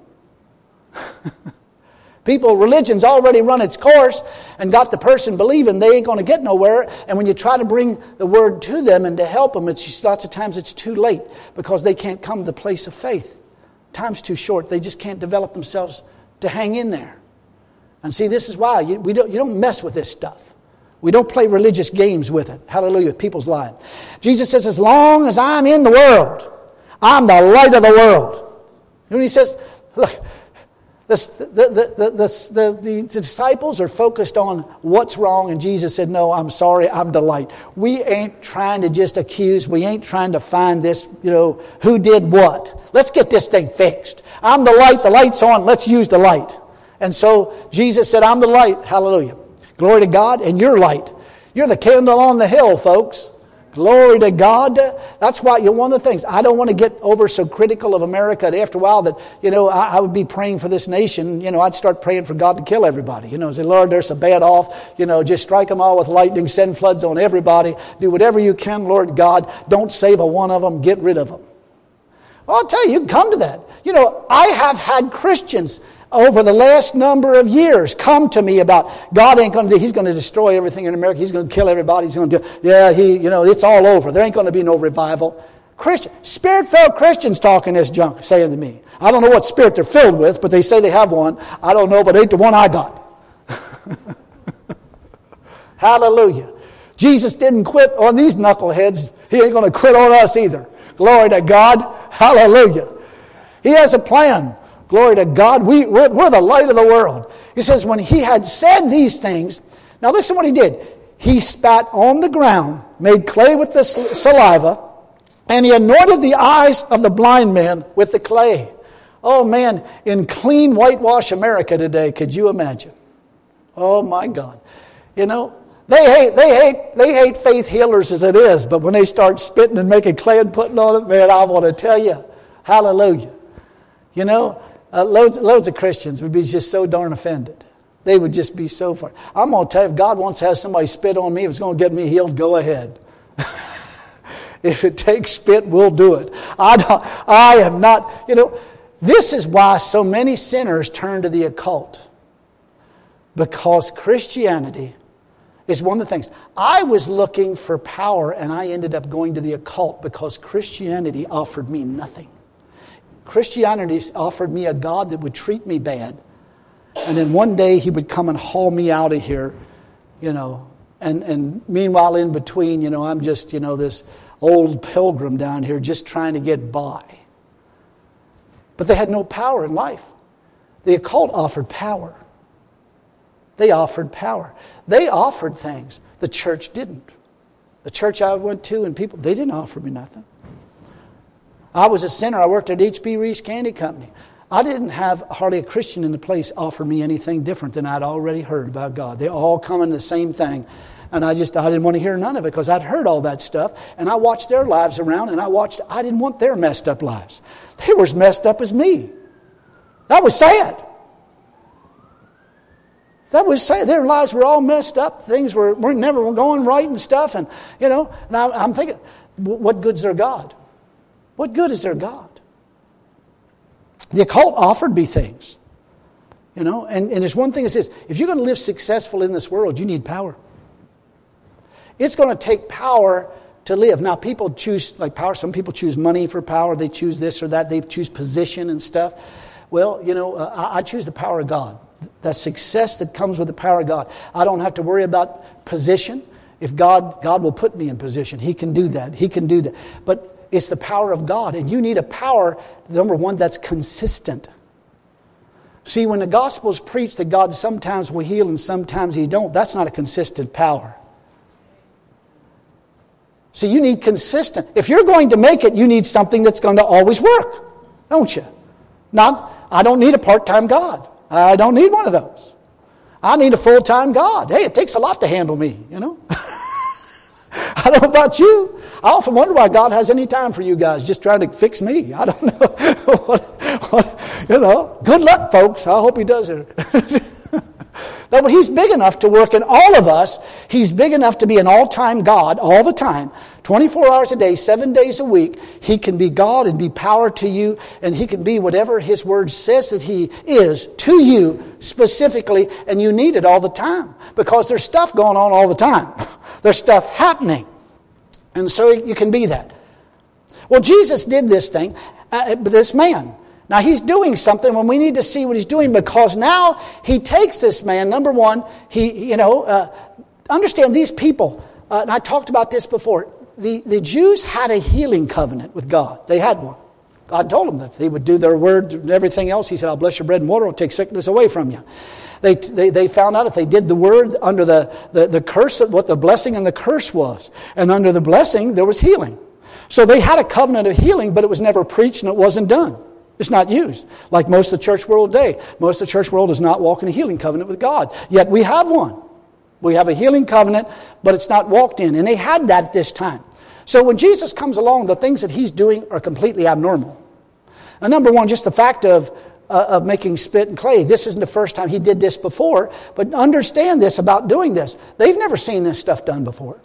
People, religion's already run its course and got the person believing they ain't going to get nowhere. And when you try to bring the word to them and to help them, it's just, lots of times it's too late because they can't come to the place of faith. Time's too short. They just can't develop themselves to hang in there. And see, this is why you, we don't, you don't mess with this stuff. We don't play religious games with it. Hallelujah, with people's lives. Jesus says, as long as I'm in the world, I'm the light of the world. You know what he says? Look, this, the, the, the, the, the, the disciples are focused on what's wrong, and Jesus said, no, I'm sorry, I'm the light. We ain't trying to just accuse. We ain't trying to find this, you know, who did what. Let's get this thing fixed. I'm the light, the light's on, let's use the light. And so Jesus said, I'm the light. Hallelujah. Glory to God, and you're light. You're the candle on the hill, folks. Glory to God. That's why, you know, one of the things, I don't want to get over so critical of America after a while that, you know, I, I would be praying for this nation. You know, I'd start praying for God to kill everybody. You know, say, Lord, they're so bad off. You know, just strike them all with lightning, send floods on everybody. Do whatever you can, Lord God. Don't save a one of them. Get rid of them. Well, I'll tell you, you can come to that. You know, I have had Christians over the last number of years come to me about God ain't going to do, he's going to destroy everything in America. He's going to kill everybody. He's going to do, yeah, he, you know, it's all over. There ain't going to be no revival. Christian, spirit-filled Christians talking this junk, saying to me. I don't know what spirit they're filled with, but they say they have one. I don't know, but it ain't the one I got. Hallelujah. Jesus didn't quit on these knuckleheads. He ain't going to quit on us either. Glory to God. Hallelujah. He has a plan. Glory to God. We, we're, we're the light of the world. He says, when he had said these things, now listen what he did. He spat on the ground, made clay with the saliva, and he anointed the eyes of the blind man with the clay. Oh man, in clean whitewash America today, could you imagine? Oh my God. You know, they hate, they hate, they hate faith healers as it is, but when they start spitting and making clay and putting on it, man, I want to tell you, hallelujah. You know, Uh, loads, loads of Christians would be just so darn offended. They would just be so far. I'm going to tell you, if God wants to have somebody spit on me, if it's going to get me healed, go ahead. If it takes spit, we'll do it. I, don't, I am not, you know, this is why so many sinners turn to the occult. Because Christianity is one of the things. I was looking for power and I ended up going to the occult because Christianity offered me nothing. Christianity offered me a God that would treat me bad. And then one day he would come and haul me out of here, you know. And, and meanwhile, in between, you know, I'm just, you know, this old pilgrim down here just trying to get by. But they had no power in life. The occult offered power. They offered power. They offered things. The church didn't. The church I went to and people, they didn't offer me nothing. I was a sinner. I worked at H B Reese Candy Company. I didn't have hardly a Christian in the place offer me anything different than I'd already heard about God. They all come in the same thing. And I just, I didn't want to hear none of it because I'd heard all that stuff. And I watched their lives around and I watched, I didn't want their messed up lives. They were as messed up as me. That was sad. That was sad. Their lives were all messed up. Things were, were never going right and stuff. And, you know, and I, I'm thinking, what good's their God? What good is their God? The occult offered me things. You know, and, and there's one thing that says, if you're going to live successful in this world, you need power. It's going to take power to live. Now, people choose, like power, some people choose money for power. They choose this or that. They choose position and stuff. Well, you know, uh, I, I choose the power of God. That success that comes with the power of God. I don't have to worry about position. If God, God will put me in position. He can do that. He can do that. But it's the power of God. And you need a power, number one, that's consistent. See, when the gospel is preached that God sometimes will heal and sometimes He don't, that's not a consistent power. See, you need consistent. If you're going to make it, you need something that's going to always work, don't you? Not, I don't need a part-time God. I don't need one of those. I need a full-time God. Hey, it takes a lot to handle me, you know. I don't know about you. I often wonder why God has any time for you guys just trying to fix me. I don't know. what, what, you know, good luck, folks. I hope He does it. That when He's big enough to work in all of us, He's big enough to be an all-time God all the time. twenty-four hours a day, seven days a week. He can be God and be power to you, and He can be whatever His Word says that He is to you specifically, and you need it all the time. Because there's stuff going on all the time. There's stuff happening. And so you can be that. Well, Jesus did this thing, uh, this man. Now, He's doing something when we need to see what He's doing, because now He takes this man. Number one, He, you know, uh, understand these people, uh, and I talked about this before. The, the Jews had a healing covenant with God. They had one. God told them that if they would do their word and everything else, He said, I'll bless your bread and water, I'll take sickness away from you. They, they, they found out if they did the word under the, the, the curse, what the blessing and the curse was. And under the blessing, there was healing. So they had a covenant of healing, but it was never preached and it wasn't done. It's not used. Like most of the church world today. Most of the church world does not walk in a healing covenant with God. Yet we have one. We have a healing covenant, but it's not walked in. And they had that at this time. So when Jesus comes along, the things that He's doing are completely abnormal. Now, number one, just the fact of, uh, of making spit and clay. This isn't the first time He did this before. But understand this about doing this. They've never seen this stuff done before.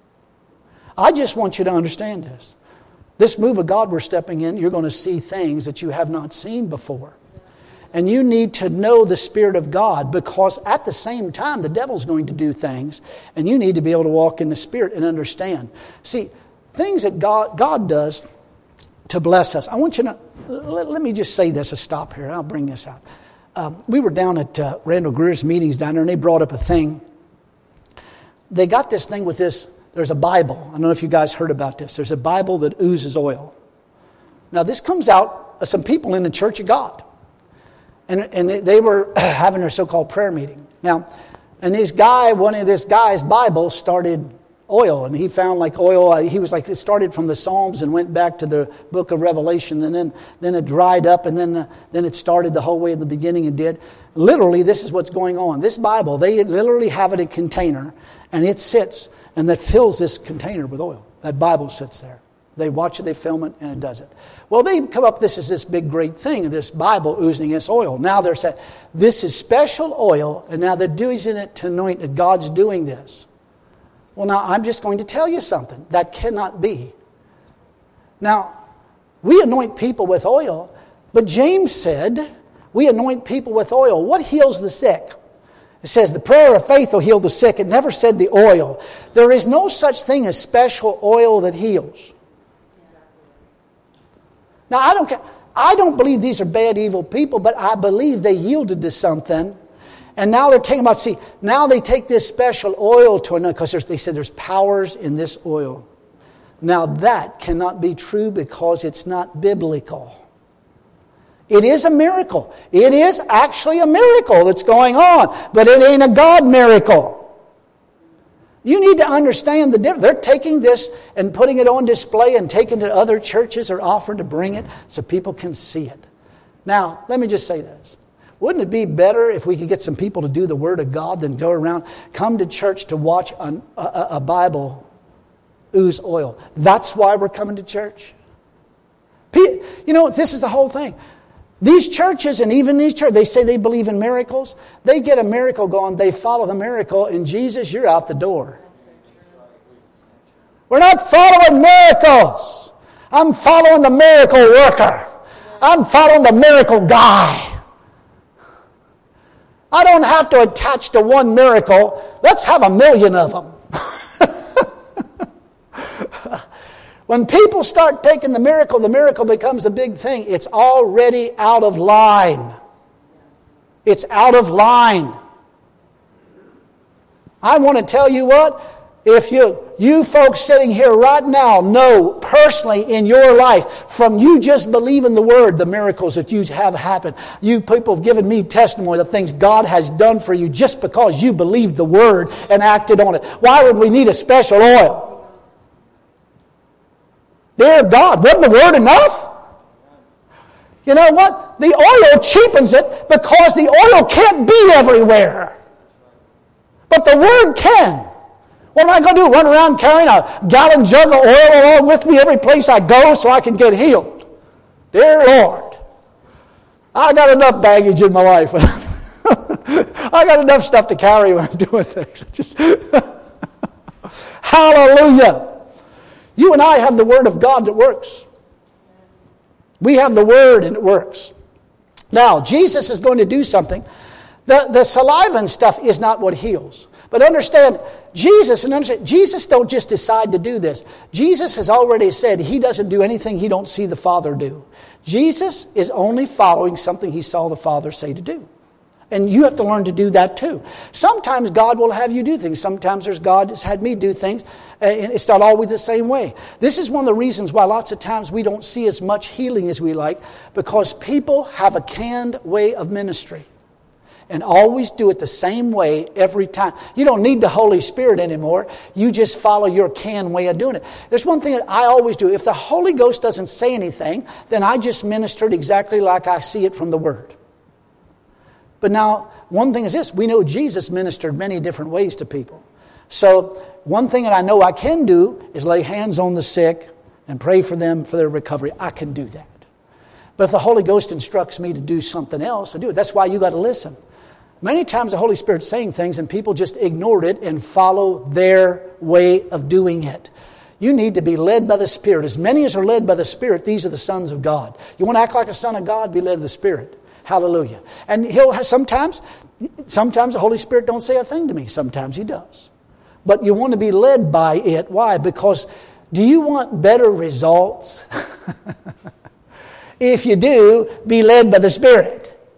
I just want you to understand this. This move of God we're stepping in, you're going to see things that you have not seen before. And you need to know the Spirit of God, because at the same time, the devil's going to do things, and you need to be able to walk in the Spirit and understand. See, things that God, God does to bless us. I want you to, let, let me just say this, a stop here, and I'll bring this out. Um, we were down at uh, Randall Greer's meetings down there, and they brought up a thing. They got this thing with this. There's a Bible. I don't know if you guys heard about this. There's a Bible that oozes oil. Now, this comes out of some people in the Church of God. And, and they were having their so-called prayer meeting. Now, and this guy, one of this guy's Bible started oil. And he found like oil, he was like, it started from the Psalms and went back to the book of Revelation. And then, then it dried up, and then, uh, then it started the whole way at the beginning and did. Literally, this is what's going on. This Bible, they literally have it in a container, and it sits. And that fills this container with oil. That Bible sits there. They watch it, they film it, and it does it. Well, they come up, this is this big, great thing, this Bible oozing this oil. Now they're saying, this is special oil, and now they're doing it to anoint that God's doing this. Well, now, I'm just going to tell you something. That cannot be. Now, we anoint people with oil, but James said, we anoint people with oil. What heals the sick? It says the prayer of faith will heal the sick. It never said the oil. There is no such thing as special oil that heals. Now, I don't, I don't believe these are bad, evil people, but I believe they yielded to something. And now they're taking about, see, now they take this special oil to another, because they said there's powers in this oil. Now that cannot be true because it's not biblical. It is a miracle. It is actually a miracle that's going on, but it ain't a God miracle. You need to understand the difference. They're taking this and putting it on display and taking it to other churches or offering to bring it so people can see it. Now, let me just say this. Wouldn't it be better if we could get some people to do the Word of God than go around, come to church to watch a, a, a Bible ooze oil? That's why we're coming to church. You know, this is the whole thing. These churches, and even these churches, they say they believe in miracles. They get a miracle going, they follow the miracle, and Jesus, you're out the door. We're not following miracles. I'm following the miracle worker. I'm following the miracle guy. I don't have to attach to one miracle. Let's have a million of them. When people start taking the miracle, the miracle becomes a big thing. It's already out of line. It's out of line. I want to tell you what, if you, you folks sitting here right now know personally in your life, from you just believing the Word, the miracles that you have happened. You people have given me testimony of things God has done for you just because you believed the Word and acted on it. Why would we need a special oil? Dear God, wasn't the Word enough? You know what? The oil cheapens it because the oil can't be everywhere. But the Word can. What am I going to do? Run around carrying a gallon jug of oil along with me every place I go so I can get healed? Dear Lord, I got enough baggage in my life. I got enough stuff to carry when I'm doing things. Just hallelujah. You and I have the Word of God that works. We have the Word and it works. Now, Jesus is going to do something. The, the saliva and stuff is not what heals. But understand, Jesus, and understand, Jesus don't just decide to do this. Jesus has already said He doesn't do anything He don't see the Father do. Jesus is only following something He saw the Father say to do. And you have to learn to do that too. Sometimes God will have you do things. Sometimes there's God has had me do things. And it's not always the same way. This is one of the reasons why lots of times we don't see as much healing as we like. Because people have a canned way of ministry. And always do it the same way every time. You don't need the Holy Spirit anymore. You just follow your canned way of doing it. There's one thing that I always do. If the Holy Ghost doesn't say anything, then I just ministered exactly like I see it from the Word. But now, one thing is this. We know Jesus ministered many different ways to people. So, one thing that I know I can do is lay hands on the sick and pray for them for their recovery. I can do that. But if the Holy Ghost instructs me to do something else, I do it. That's why you got to listen. Many times the Holy Spirit's saying things and people just ignored it and follow their way of doing it. You need to be led by the Spirit. As many as are led by the Spirit, these are the sons of God. You want to act like a son of God, be led of the Spirit. Hallelujah. And He'll have sometimes, sometimes the Holy Spirit don't say a thing to me. Sometimes He does. But you want to be led by it. Why? Because do you want better results? If you do, be led by the Spirit.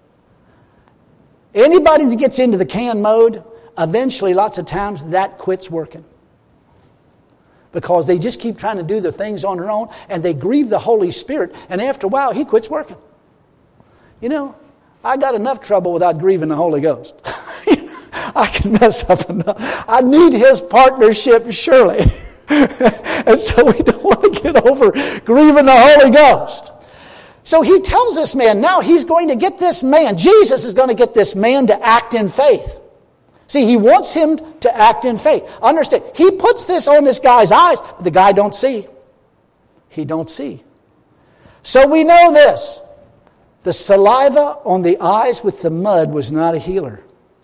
Anybody that gets into the can mode, eventually lots of times that quits working. Because they just keep trying to do their things on their own and they grieve the Holy Spirit, and after a while He quits working. You know, I got enough trouble without grieving the Holy Ghost. I can mess up enough. I need His partnership surely. And so we don't want to get over grieving the Holy Ghost. So He tells this man, now He's going to get this man, Jesus is going to get this man to act in faith. See, He wants him to act in faith. Understand, He puts this on this guy's eyes, but the guy don't see. He don't see. So we know this. The saliva on the eyes with the mud was not a healer.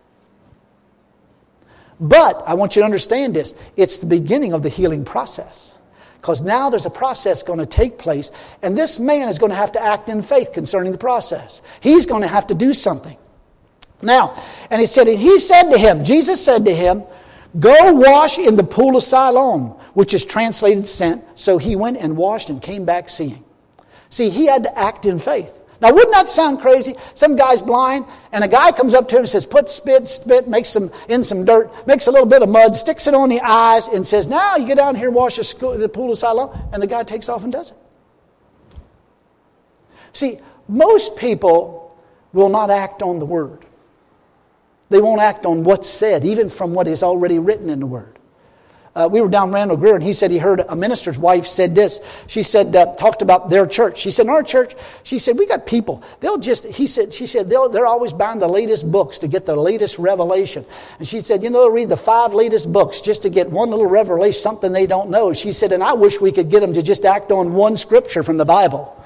But I want you to understand this. It's the beginning of the healing process. Because now there's a process going to take place. And this man is going to have to act in faith concerning the process. He's going to have to do something. Now, and he said, and he said to him, Jesus said to him, go wash in the pool of Siloam, which is translated sent. So he went and washed and came back seeing. See, he had to act in faith. Now, wouldn't that sound crazy? Some guy's blind, and a guy comes up to him and says, put spit, spit, makes some in some dirt, makes a little bit of mud, sticks it on the eyes, and says, now you get down here and wash the, school, the pool of Siloam. And the guy takes off and does it. See, most people will not act on the Word. They won't act on what's said, even from what is already written in the Word. Uh, we were down Randall Greer, and he said he heard a minister's wife said this. She said, uh, talked about their church. She said, in our church, she said, we got people. They'll just, he said, she said, they'll, they're always buying the latest books to get the latest revelation. And she said, you know, they'll read the five latest books just to get one little revelation, something they don't know. She said, and I wish we could get them to just act on one scripture from the Bible.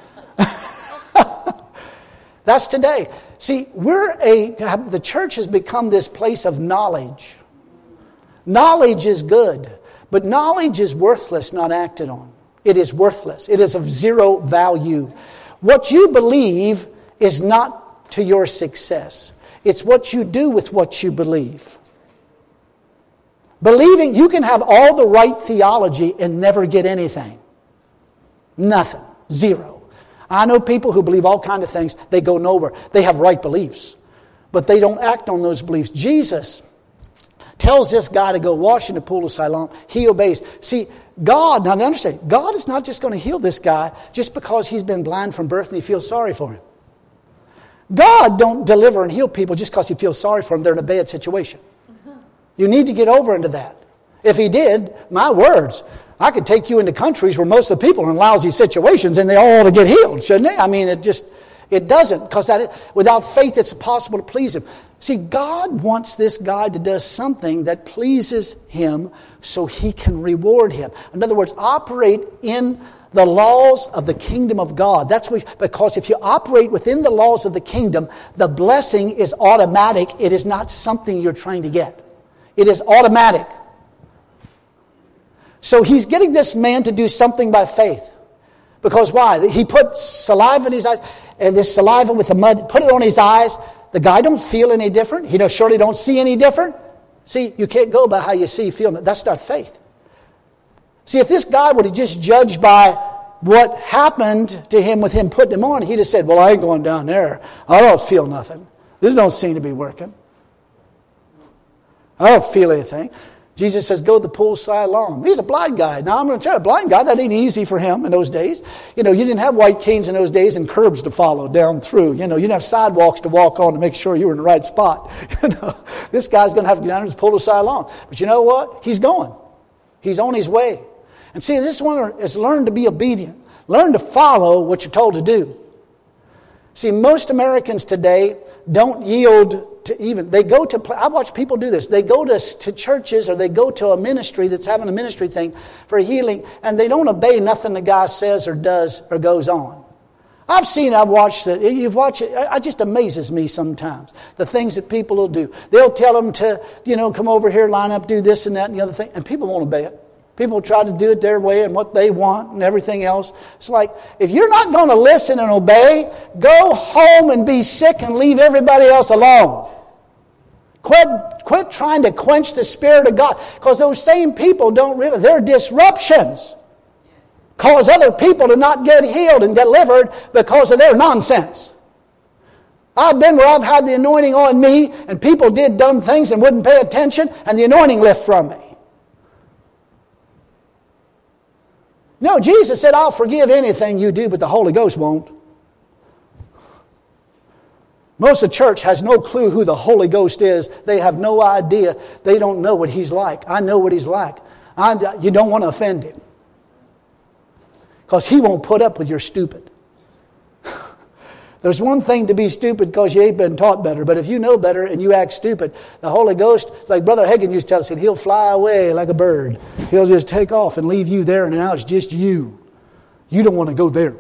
That's today. See, we're a, the church has become this place of knowledge. Knowledge is good, but knowledge is worthless, not acted on. It is worthless. It is of zero value. What you believe is not to your success. It's what you do with what you believe. Believing, you can have all the right theology and never get anything. Nothing. Zero. I know people who believe all kinds of things. They go nowhere. They have right beliefs, but they don't act on those beliefs. Jesus tells this guy to go wash in the pool of Siloam. He obeys. See, God, now understand, God is not just going to heal this guy just because he's been blind from birth and he feels sorry for him. God don't deliver and heal people just because he feels sorry for them. They're in a bad situation. You need to get over into that. If he did, my words, I could take you into countries where most of the people are in lousy situations and they all ought to get healed, shouldn't they? I mean, it just, it doesn't, because that without faith it's impossible to please him. See, God wants this guy to do something that pleases Him so He can reward him. In other words, operate in the laws of the kingdom of God. That's what, because if you operate within the laws of the kingdom, the blessing is automatic. It is not something you're trying to get. It is automatic. So He's getting this man to do something by faith. Because why? He put saliva in his eyes, and this saliva with the mud, put it on his eyes. The guy don't feel any different. He surely don't see any different. See, you can't go by how you see, feel. That's not faith. See, if this guy would have just judged by what happened to him with him putting him on, he'd have said, well, I ain't going down there. I don't feel nothing. This don't seem to be working. I don't feel anything. Jesus says, go to the pool Siloam. He's a blind guy. Now, I'm going to tell you, a blind guy, that ain't easy for him in those days. You know, you didn't have white canes in those days and curbs to follow down through. You know, you didn't have sidewalks to walk on to make sure you were in the right spot. You know, this guy's going to have to go down to the pool of Siloam. But you know what? He's going. He's on his way. And see, this one is learn to be obedient. Learn to follow what you're told to do. See, most Americans today don't yield to even, they go to, I watch people do this. They go to, to churches or they go to a ministry that's having a ministry thing for healing, and they don't obey nothing the guy says or does or goes on. I've seen, I've watched it. You've watched it. It just amazes me sometimes. The things that people will do. They'll tell them to, you know, come over here, line up, do this and that and the other thing, and people won't obey it. People try to do it their way and what they want and everything else. It's like, if you're not going to listen and obey, go home and be sick and leave everybody else alone. Quit, quit trying to quench the Spirit of God. Because those same people don't really, they're disruptions. Cause other people to not get healed and delivered because of their nonsense. I've been where I've had the anointing on me and people did dumb things and wouldn't pay attention and the anointing left from me. No, Jesus said, I'll forgive anything you do, but the Holy Ghost won't. Most of the church has no clue who the Holy Ghost is. They have no idea. They don't know what He's like. I know what He's like. I, you don't want to offend Him. Because He won't put up with your stupid. There's one thing to be stupid because you ain't been taught better. But if you know better and you act stupid, the Holy Ghost, like Brother Hagin used to tell us, He'll fly away like a bird. He'll just take off and leave you there, and now it's just you. You don't want to go there.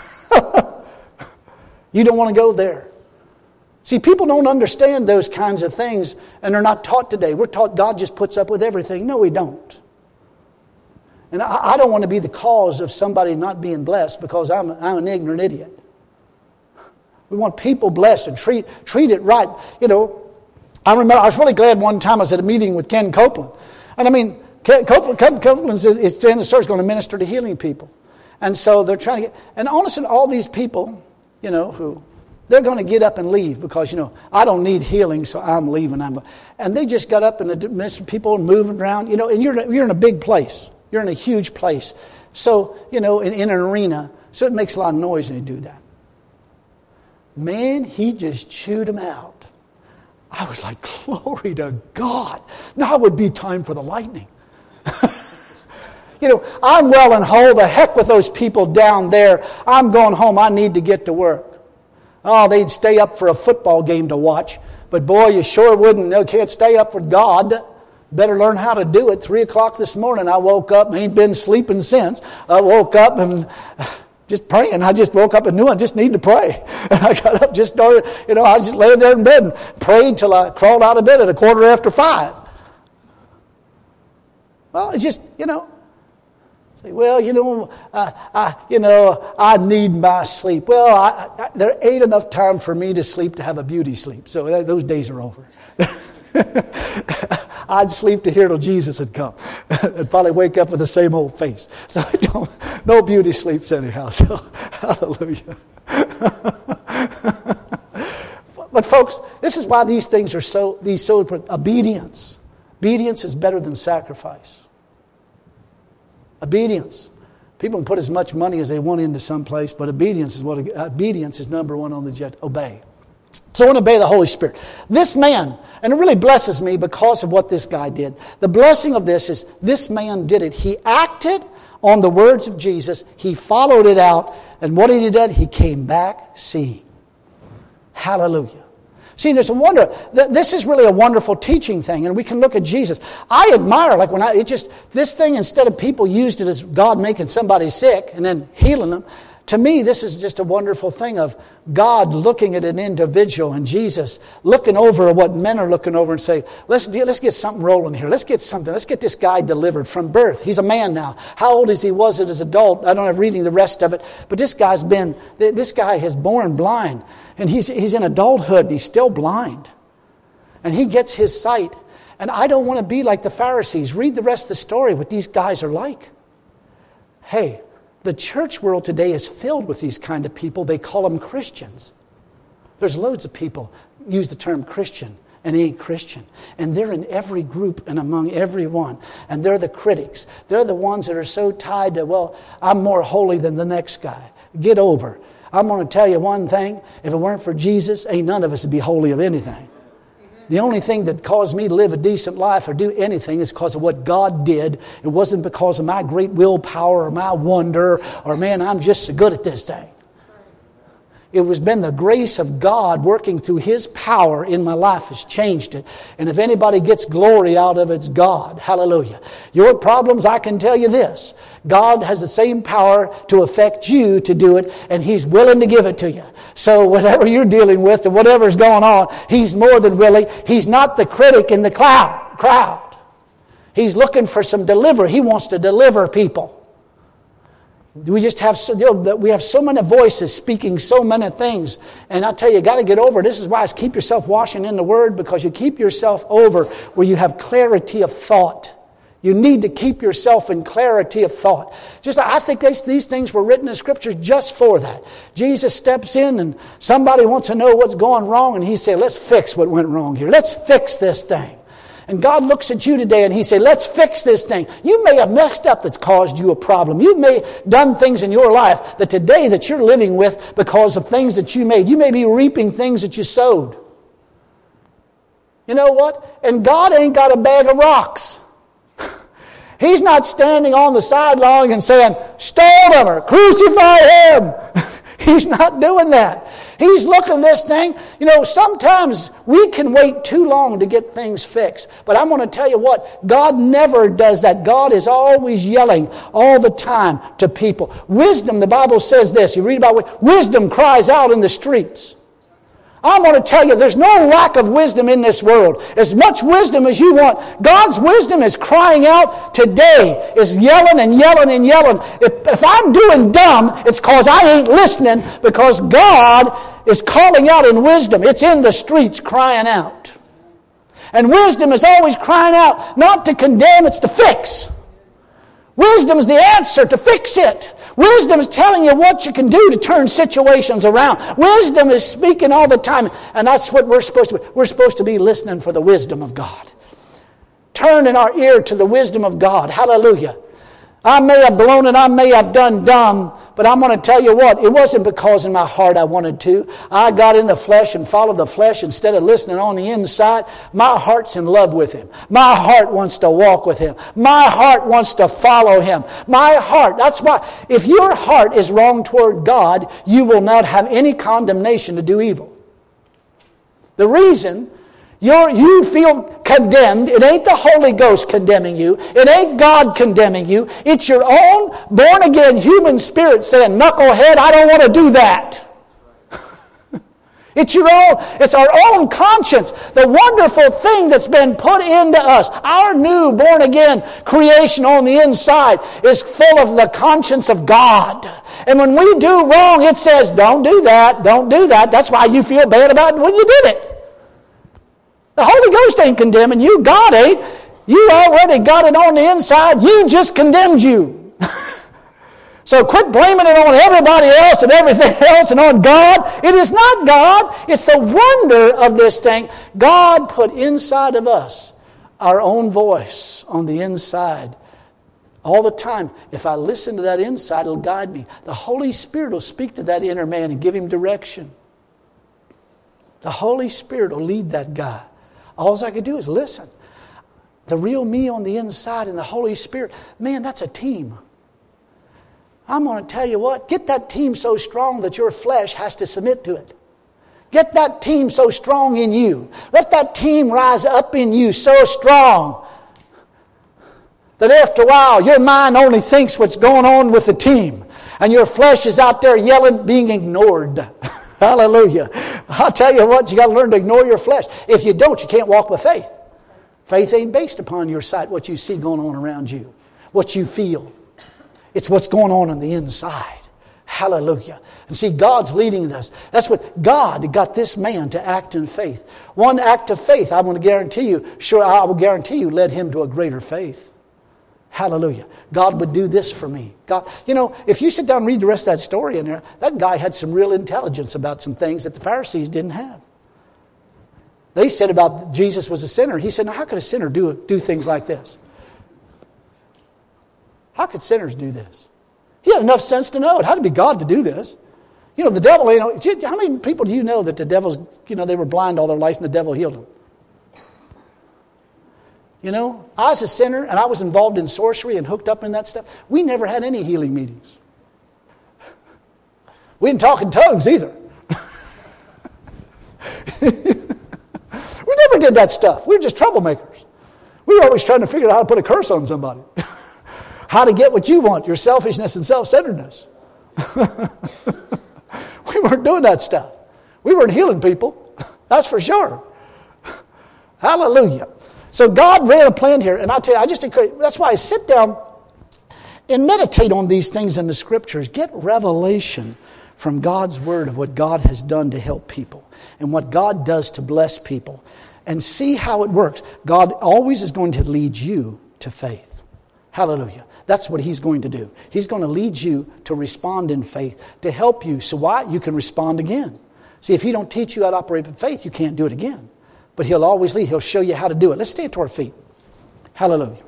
You don't want to go there. See, people don't understand those kinds of things, and they're not taught today. We're taught God just puts up with everything. No, He don't. And I, I don't want to be the cause of somebody not being blessed because I'm, I'm an ignorant idiot. We want people blessed and treat treat it right. You know, I remember I was really glad one time I was at a meeting with Ken Copeland. And I mean, Ken Copeland, Ken Copeland is, is in the church going to minister to healing people. And so they're trying to get, and honestly, all these people, you know, who, they're going to get up and leave because, you know, I don't need healing, so I'm leaving. I'm, and they just got up and the people moving around, you know, and you're, you're in a big place. You're in a huge place. So, you know, in, in an arena, so it makes a lot of noise when you do that. Man, he just chewed him out. I was like, glory to God. Now would be time for the lightning. You know, I'm well and whole. The heck with those people down there. I'm going home. I need to get to work. Oh, they'd stay up for a football game to watch. But boy, you sure wouldn't. No, can't stay up with God. Better learn how to do it. Three o'clock this morning, I woke up. I ain't been sleeping since. I woke up and just praying. I just woke up and knew I just needed to pray. And I got up, just started, you know, I just laid there in bed and prayed till I crawled out of bed at a quarter after five. Well, it's just, you know, say, well, you know, uh, I, you know, I need my sleep. Well, I, I, there ain't enough time for me to sleep to have a beauty sleep. So that, those days are over. I'd sleep to hear till Jesus had come. I'd probably wake up with the same old face. So I don't, no beauty sleeps anyhow. So hallelujah. But folks, this is why these things are so, these so important. Obedience. Obedience is better than sacrifice. Obedience. People can put as much money as they want into some place, but obedience is what obedience is number one on the jet. Obey. So I want to obey the Holy Spirit. This man, and it really blesses me because of what this guy did. The blessing of this is this man did it. He acted on the words of Jesus. He followed it out. And what did he do? He came back seeing. Hallelujah. See, there's a wonder. This is really a wonderful teaching thing, and we can look at Jesus. I admire, like when I, it just, this thing, instead of people used it as God making somebody sick and then healing them, to me, this is just a wonderful thing of God looking at an individual and Jesus looking over what men are looking over and say, let's, let's get something rolling here. Let's get something. Let's get this guy delivered from birth. He's a man now. How old is he was as an adult? I don't have reading the rest of it. But this guy's been, this guy is born blind. And he's, he's in adulthood and he's still blind. And he gets his sight. And I don't want to be like the Pharisees. Read the rest of the story, what these guys are like. Hey, the church world today is filled with these kind of people. They call them Christians. There's loads of people use the term Christian and they ain't Christian. And they're in every group and among everyone. And they're the critics. They're the ones that are so tied to, well, I'm more holy than the next guy. Get over. I'm going to tell you one thing. If it weren't for Jesus, ain't none of us would be holy of anything. The only thing that caused me to live a decent life or do anything is because of what God did. It wasn't because of my great willpower or my wonder or, man, I'm just so good at this thing. It has been the grace of God working through His power in my life has changed it. And if anybody gets glory out of it, it's God. Hallelujah. Your problems, I can tell you this. God has the same power to affect you to do it, and He's willing to give it to you. So whatever you're dealing with and whatever's going on, He's more than willing. He's not the critic in the cloud, crowd. He's looking for some deliverer. He wants to deliver people. We just have so, you know, we have so many voices speaking so many things. And I tell you, you got to get over. This is why it's keep yourself washing in the Word, because you keep yourself over where you have clarity of thought. You need to keep yourself in clarity of thought. Just, I think these, these things were written in Scripture just for that. Jesus steps in and somebody wants to know what's going wrong, and He said, let's fix what went wrong here. Let's fix this thing. And God looks at you today and He said, let's fix this thing. You may have messed up that's caused you a problem. You may have done things in your life that today that you're living with because of things that you made. You may be reaping things that you sowed. You know what? And God ain't got a bag of rocks. He's not standing on the sideline and saying, stone him or crucify him. He's not doing that. He's looking at this thing. You know, sometimes we can wait too long to get things fixed. But I'm going to tell you what, God never does that. God is always yelling all the time to people. Wisdom, the Bible says this. You read about wisdom cries out in the streets. I'm going to tell you, there's no lack of wisdom in this world. As much wisdom as you want. God's wisdom is crying out today, is yelling and yelling and yelling. If, if I'm doing dumb, it's because I ain't listening, because God is calling out in wisdom. It's in the streets crying out. And wisdom is always crying out, not to condemn, it's to fix. Wisdom is the answer to fix it. Wisdom is telling you what you can do to turn situations around. Wisdom is speaking all the time. And that's what we're supposed to be. We're supposed to be listening for the wisdom of God. Turning our ear to the wisdom of God. Hallelujah. I may have blown it. I may have done dumb. But I'm going to tell you what. It wasn't because in my heart I wanted to. I got in the flesh and followed the flesh instead of listening on the inside. My heart's in love with Him. My heart wants to walk with Him. My heart wants to follow Him. My heart. That's why if your heart is wrong toward God, you will not have any condemnation to do evil. The reason You're, you feel condemned. It ain't the Holy Ghost condemning you. It ain't God condemning you. It's your own born-again human spirit saying, knucklehead, I don't want to do that. It's your own, it's our own conscience. The wonderful thing that's been put into us, our new born-again creation on the inside is full of the conscience of God. And when we do wrong, it says, don't do that, don't do that. That's why you feel bad about it when you did it. The Holy Ghost ain't condemning you. God ain't. You already got it on the inside. You just condemned you. So quit blaming it on everybody else and everything else and on God. It is not God. It's the wonder of this thing. God put inside of us our own voice on the inside. All the time. If I listen to that inside, it'll guide me. The Holy Spirit will speak to that inner man and give him direction. The Holy Spirit will lead that guy. All I could do is listen. The real me on the inside and the Holy Spirit, man, that's a team. I'm going to tell you what, get that team so strong that your flesh has to submit to it. Get that team so strong in you. Let that team rise up in you so strong that after a while your mind only thinks what's going on with the team. And your flesh is out there yelling, being ignored. Hallelujah. I'll tell you what, you got to learn to ignore your flesh. If you don't, you can't walk with faith. Faith ain't based upon your sight, what you see going on around you, what you feel. It's what's going on on the inside. Hallelujah. And see, God's leading us. That's what God got this man to act in faith. One act of faith, I want to guarantee you, sure, I will guarantee you, led him to a greater faith. Hallelujah. God would do this for me. God, you know, if you sit down and read the rest of that story in there, that guy had some real intelligence about some things that the Pharisees didn't have. They said about Jesus was a sinner. He said, now how could a sinner do, do things like this? How could sinners do this? He had enough sense to know it had to be God to do this. You know, the devil, you know, how many people do you know that the devil's, you know, they were blind all their life and the devil healed them? You know, I was a sinner and I was involved in sorcery and hooked up in that stuff. We never had any healing meetings. We didn't talk in tongues either. We never did that stuff. We were just troublemakers. We were always trying to figure out how to put a curse on somebody. How to get what you want, your selfishness and self-centeredness. We weren't doing that stuff. We weren't healing people. That's for sure. Hallelujah. So God ran a plan here. And I tell you, I just encourage, that's why I sit down and meditate on these things in the Scriptures. Get revelation from God's Word of what God has done to help people and what God does to bless people. And see how it works. God always is going to lead you to faith. Hallelujah. That's what He's going to do. He's going to lead you to respond in faith, to help you. So why? You can respond again. See, if He don't teach you how to operate in faith, you can't do it again. But He'll always lead. He'll show you how to do it. Let's stand to our feet. Hallelujah.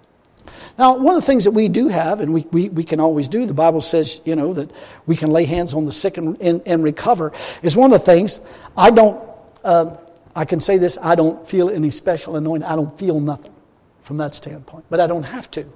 Now, one of the things that we do have, and we, we, we can always do, the Bible says, you know, that we can lay hands on the sick and, and, and recover, is one of the things. I don't, uh, I can say this, I don't feel any special anointing. I don't feel nothing from that standpoint. But I don't have to.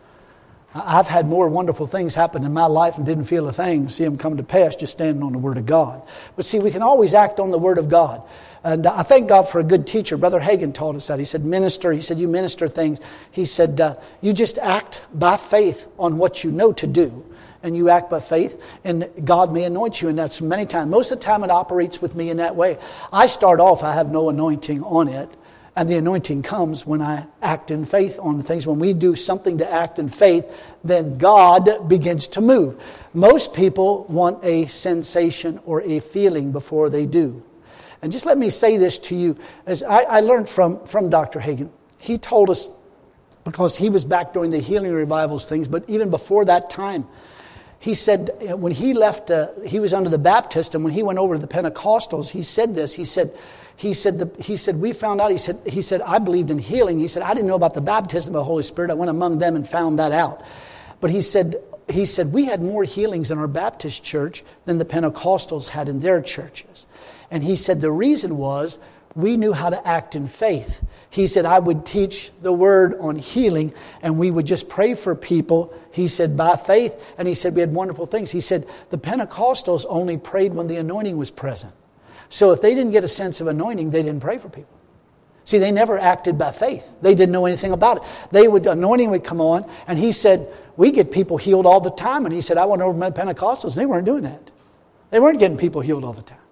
I've had more wonderful things happen in my life and didn't feel a thing, see them come to pass just standing on the Word of God. But see, we can always act on the Word of God. And I thank God for a good teacher. Brother Hagin taught us that. He said, minister. He said, you minister things. He said, uh, you just act by faith on what you know to do. And you act by faith. And God may anoint you. And that's many times. Most of the time it operates with me in that way. I start off, I have no anointing on it. And the anointing comes when I act in faith on the things. When we do something to act in faith, then God begins to move. Most people want a sensation or a feeling before they do. And just let me say this to you. As I, I learned from, from Doctor Hagin. He told us, because he was back during the healing revivals things, but even before that time, he said when he left, uh, he was under the Baptist, and when he went over to the Pentecostals, he said this. He said, he said, the, he said, we found out, he said, he said, I believed in healing. He said, I didn't know about the baptism of the Holy Spirit. I went among them and found that out. But he said, he said, we had more healings in our Baptist church than the Pentecostals had in their churches. And he said the reason was we knew how to act in faith. He said I would teach the word on healing and we would just pray for people. He said by faith. And he said we had wonderful things. He said the Pentecostals only prayed when the anointing was present. So if they didn't get a sense of anointing, they didn't pray for people. See, they never acted by faith. They didn't know anything about it. They would, anointing would come on. And he said, we get people healed all the time. And he said, I went over to Pentecostals and they weren't doing that. They weren't getting people healed all the time.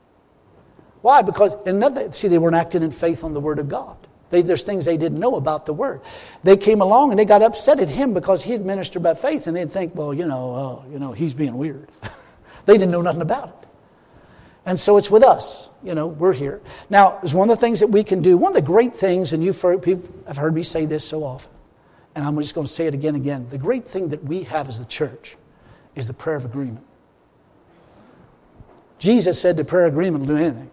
Why? Because, another, see, they weren't acting in faith on the Word of God. They, there's things they didn't know about the Word. They came along and they got upset at him because he had ministered by faith. And they'd think, well, you know, uh, you know, he's being weird. They didn't know nothing about it. And so it's with us. You know, we're here. Now, there's one of the things that we can do. One of the great things, and you've heard, people have heard me say this so often, and I'm just going to say it again and again. The great thing that we have as the church is the prayer of agreement. Jesus said the prayer of agreement will do anything.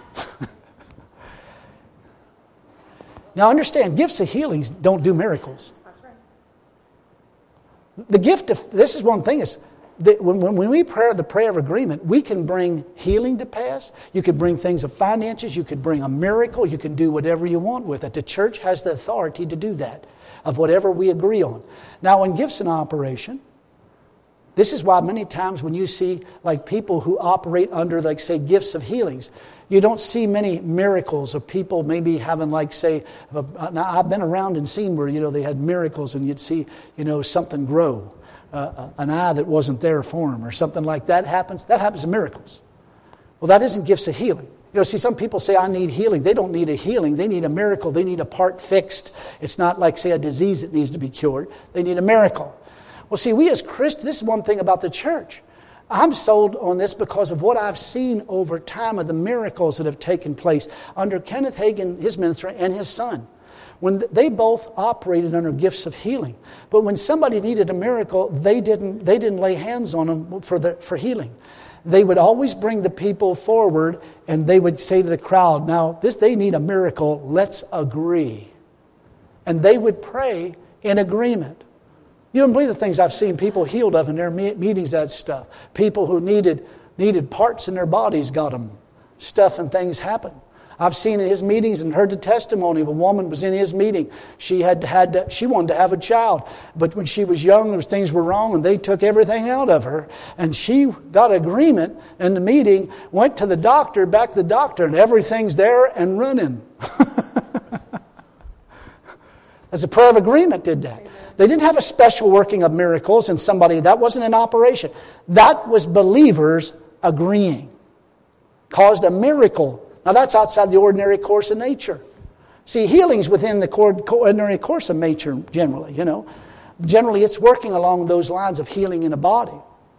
Now understand, gifts of healings don't do miracles. That's right. The gift of, this is one thing, is that when, when we pray the prayer of agreement, we can bring healing to pass. You could bring things of finances. You could bring a miracle. You can do whatever you want with it. The church has the authority to do that, of whatever we agree on. Now, when gifts in operation, This is why many times when you see like people who operate under, like say, gifts of healings, you don't see many miracles of people maybe having like say, now I've been around and seen where, you know, they had miracles and you'd see, you know, something grow, uh, an eye that wasn't there for them or something like that happens. That happens in miracles. Well, that isn't gifts of healing. You know, see, some people say, I need healing. They don't need a healing. They need a miracle. They need a part fixed. It's not like, say, a disease that needs to be cured. They need a miracle. Well, see, we as Christians, this is one thing about the church. I'm sold on this because of what I've seen over time of the miracles that have taken place under Kenneth Hagin, his ministry, and his son. When they both operated under gifts of healing. But when somebody needed a miracle, they didn't, they didn't lay hands on them for, the, for healing. They would always bring the people forward and they would say to the crowd, now, this they need a miracle, let's agree. And they would pray in agreement. You don't believe the things I've seen people healed of in their meetings, that stuff. People who needed needed parts in their bodies got them. Stuff and things happen. I've seen in his meetings and heard the testimony of a woman who was in his meeting. She had had to, she wanted to have a child, but when she was young, there was things were wrong, and they took everything out of her. And she got agreement in the meeting, went to the doctor, back to the doctor, and everything's there and running. That's a prayer of agreement, did that. They didn't have a special working of miracles and somebody, that wasn't an operation. That was believers agreeing. Caused a miracle. Now that's outside the ordinary course of nature. See, healing's within the ordinary course of nature generally, you know. Generally it's working along those lines of healing in a body.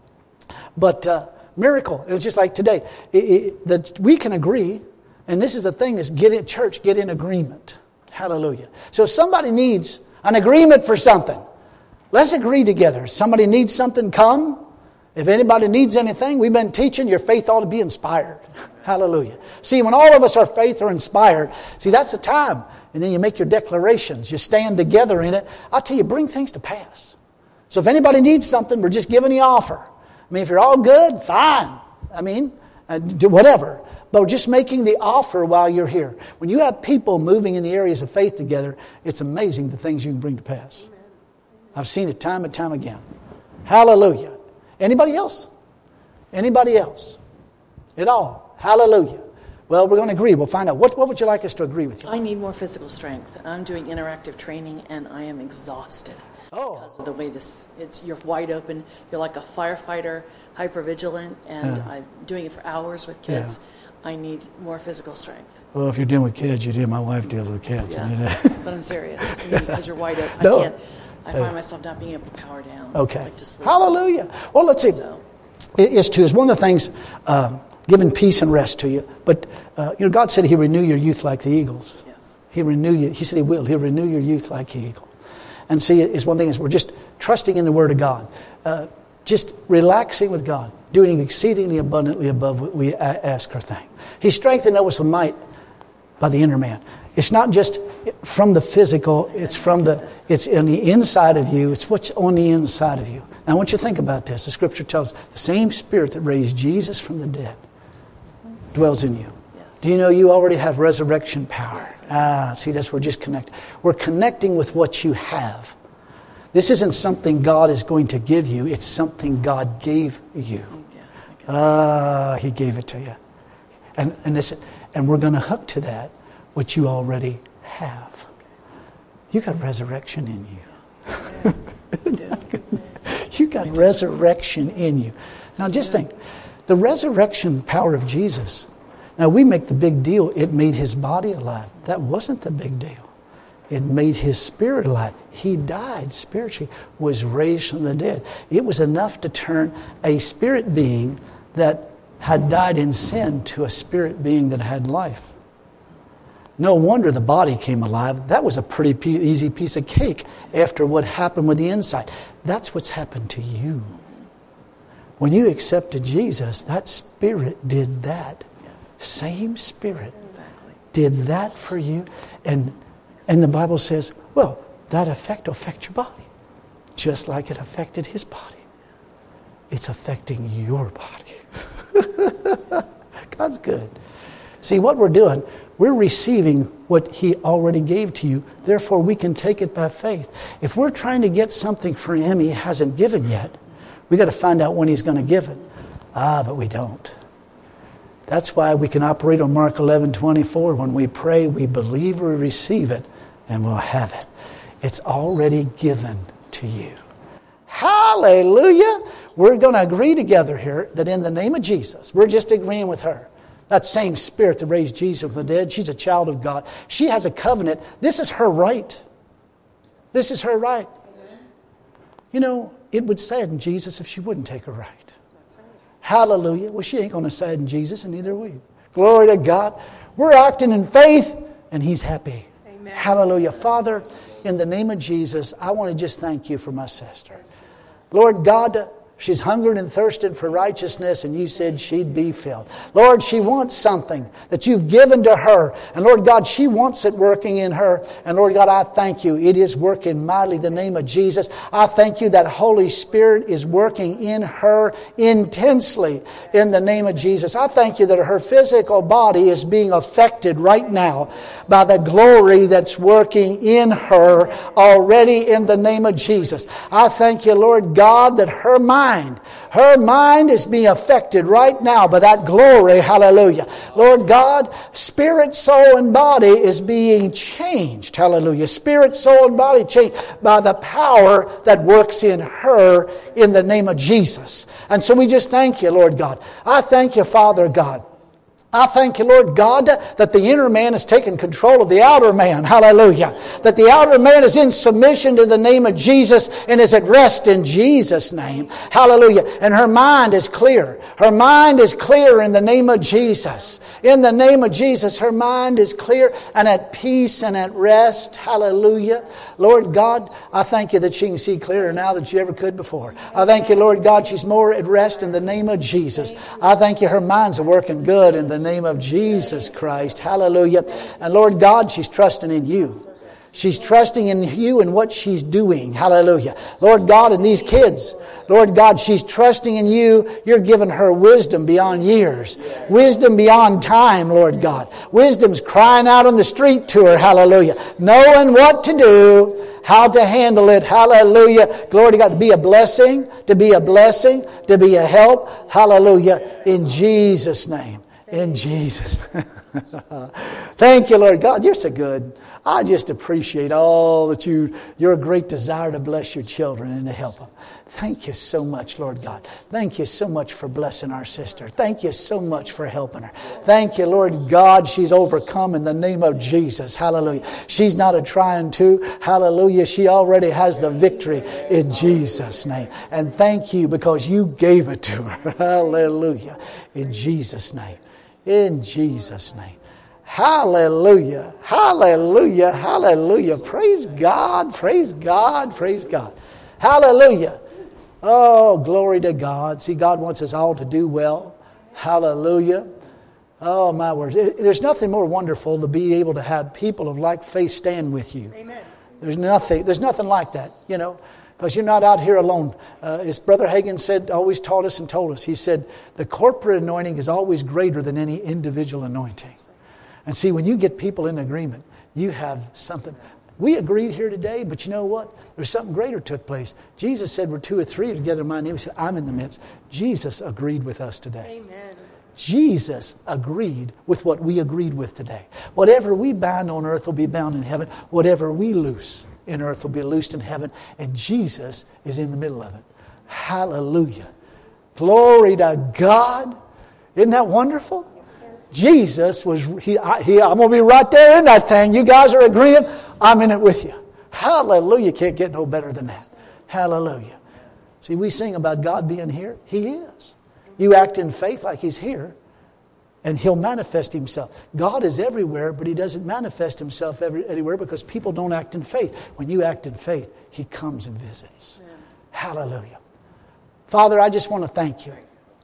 But uh, miracle, it's just like today. It, it, that we can agree, and this is the thing, is get in church, get in agreement. Hallelujah. So if somebody needs an agreement for something, let's agree together. If somebody needs something, come. If anybody needs anything, we've been teaching, your faith ought to be inspired. Hallelujah. See, when all of us, our faith are inspired, see, that's the time. And then you make your declarations. You stand together in it. I'll tell you, bring things to pass. So if anybody needs something, we're just giving the offer. I mean, if you're all good, fine. I mean, uh, do whatever. But we're just making the offer while you're here. When you have people moving in the areas of faith together, it's amazing the things you can bring to pass. I've seen it time and time again. Hallelujah. Anybody else? Anybody else? At all? Hallelujah. Well, we're going to agree. We'll find out. What, what would you like us to agree with you? I need more physical strength. I'm doing interactive training, and I am exhausted. Oh. Because of the way this, it's you're wide open. You're like a firefighter, hypervigilant, and Yeah. I'm doing it for hours with kids. Yeah. I need more physical strength. Well, if you're dealing with kids, you do. My wife deals with kids. Yeah. But I'm serious. I mean, because you're wide open. No. I can't. I find myself not being able to power down. Okay. Like to sleep. Hallelujah. Well, let's see. So. It is too. It's one of the things, um, giving peace and rest to you. But, uh, you know, God said He'll renew your youth like the eagles. Yes. He'll renew you. He said He will. He'll renew your youth like the eagle. And see, it's one thing is we're just trusting in the Word of God. Uh, just relaxing with God. Doing exceedingly abundantly above what we ask or think. He strengthened us with might by the inner man. It's not just from the physical, it's from the, it's in the inside of you. It's what's on the inside of you. Now I want you to think about this. The Scripture tells us the same Spirit that raised Jesus from the dead dwells in you. Yes. Do you know you already have resurrection power? Yes. Ah, see, that's where we're just connected. We're connecting with what you have. This isn't something God is going to give you. It's something God gave you. Yes, Ah, He gave it to you. And and this, and we're going to hook to that what you already have. You got resurrection in you. You got resurrection in you. Now just think, the resurrection power of Jesus. Now we make the big deal, it made His body alive. That wasn't the big deal. It made His spirit alive. He died spiritually, was raised from the dead. It was enough to turn a spirit being that had died in sin to a spirit being that had life. No wonder the body came alive. That was a pretty p- easy piece of cake after what happened with the inside. That's what's happened to you. When you accepted Jesus, that Spirit did that. Yes. Same Spirit Exactly. did that for you. And and the Bible says, well, that effect will affect your body. Just like it affected His body. It's affecting your body. God's good. See, what we're doing, we're receiving what He already gave to you. Therefore, we can take it by faith. If we're trying to get something from Him He hasn't given yet, We got to find out when He's going to give it. Ah, but we don't. That's why we can operate on Mark eleven twenty-four. When we pray, we believe we receive it, and we'll have it. It's already given to you. Hallelujah! We're going to agree together here that in the name of Jesus, we're just agreeing with her. That same Spirit that raised Jesus from the dead, she's a child of God. She has a covenant. This is her right. This is her right. You know, it would sadden Jesus if she wouldn't take her right. Hallelujah. Well, she ain't going to sadden Jesus, and neither are we. Glory to God. We're acting in faith, and He's happy. Amen. Hallelujah. Father, in the name of Jesus, I want to just thank You for my sister. Lord God, she's hungered and thirsted for righteousness, and You said she'd be filled. Lord, she wants something that You've given to her. And Lord God, she wants it working in her. And Lord God, I thank You. It is working mightily in the name of Jesus. I thank You that Holy Spirit is working in her intensely in the name of Jesus. I thank You that her physical body is being affected right now by the glory that's working in her already in the name of Jesus. I thank You, Lord God, that her mind Her mind is being affected right now by that glory. Hallelujah. Lord God, spirit, soul, and body is being changed. Hallelujah. Spirit, soul, and body changed by the power that works in her in the name of Jesus. And so we just thank You, Lord God. I thank You, Father God. I thank You, Lord God, that the inner man has taken control of the outer man. Hallelujah. That the outer man is in submission to the name of Jesus and is at rest in Jesus' name. Hallelujah. And her mind is clear. Her mind is clear in the name of Jesus. In the name of Jesus, her mind is clear and at peace and at rest. Hallelujah. Lord God, I thank You that she can see clearer now than she ever could before. I thank You, Lord God, she's more at rest in the name of Jesus. I thank You her minds are working good in the name of Jesus Christ. Hallelujah. And Lord God, she's trusting in You. She's trusting in You and what she's doing. Hallelujah. Lord God, and these kids, Lord God, she's trusting in You. You're giving her wisdom beyond years. Wisdom beyond time, Lord God. Wisdom's crying out on the street to her. Hallelujah. Knowing what to do, how to handle it. Hallelujah. Glory to God. To be a blessing, to be a blessing, to be a help. Hallelujah. In Jesus' name. In Jesus. Thank You, Lord God. You're so good. I just appreciate all that you, your great desire to bless Your children and to help them. Thank You so much, Lord God. Thank You so much for blessing our sister. Thank You so much for helping her. Thank You, Lord God. She's overcome in the name of Jesus. Hallelujah. She's not a trying to. Hallelujah. She already has the victory in Jesus' name. And thank You because You gave it to her. Hallelujah. In Jesus' name. In Jesus' name. Hallelujah. Hallelujah. Hallelujah. Praise God. Praise God. Praise God. Hallelujah. Oh, glory to God. See, God wants us all to do well. Hallelujah. Oh, my words. There's nothing more wonderful to be able to have people of like faith stand with you. Amen. There's nothing, there's nothing like that, you know. Because you're not out here alone. Uh, as Brother Hagin said, always taught us and told us, he said, the corporate anointing is always greater than any individual anointing. And see, when you get people in agreement, you have something. We agreed here today, but you know what? There's something greater took place. Jesus said, we're two or three together in my name. He said, I'm in the midst. Jesus agreed with us today. Amen. Jesus agreed with what we agreed with today. Whatever we bind on earth will be bound in heaven. Whatever we loose in earth will be loosed in heaven. And Jesus is in the middle of it. Hallelujah. Glory to God. Isn't that wonderful? Yes, Jesus was, he, I, he, I'm going to be right there in that thing. You guys are agreeing. I'm in it with you. Hallelujah. Can't get no better than that. Hallelujah. See, we sing about God being here. He is. You act in faith like He's here, and He'll manifest Himself. God is everywhere, but He doesn't manifest Himself every, anywhere because people don't act in faith. When you act in faith, He comes and visits. Amen. Hallelujah. Father, I just want to thank You.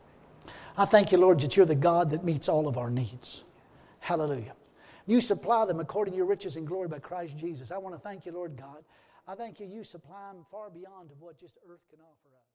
I thank You, Lord, that You're the God that meets all of our needs. Hallelujah. You supply them according to Your riches and glory by Christ Jesus. I want to thank You, Lord God. I thank You, You supply them far beyond of what just earth can offer us.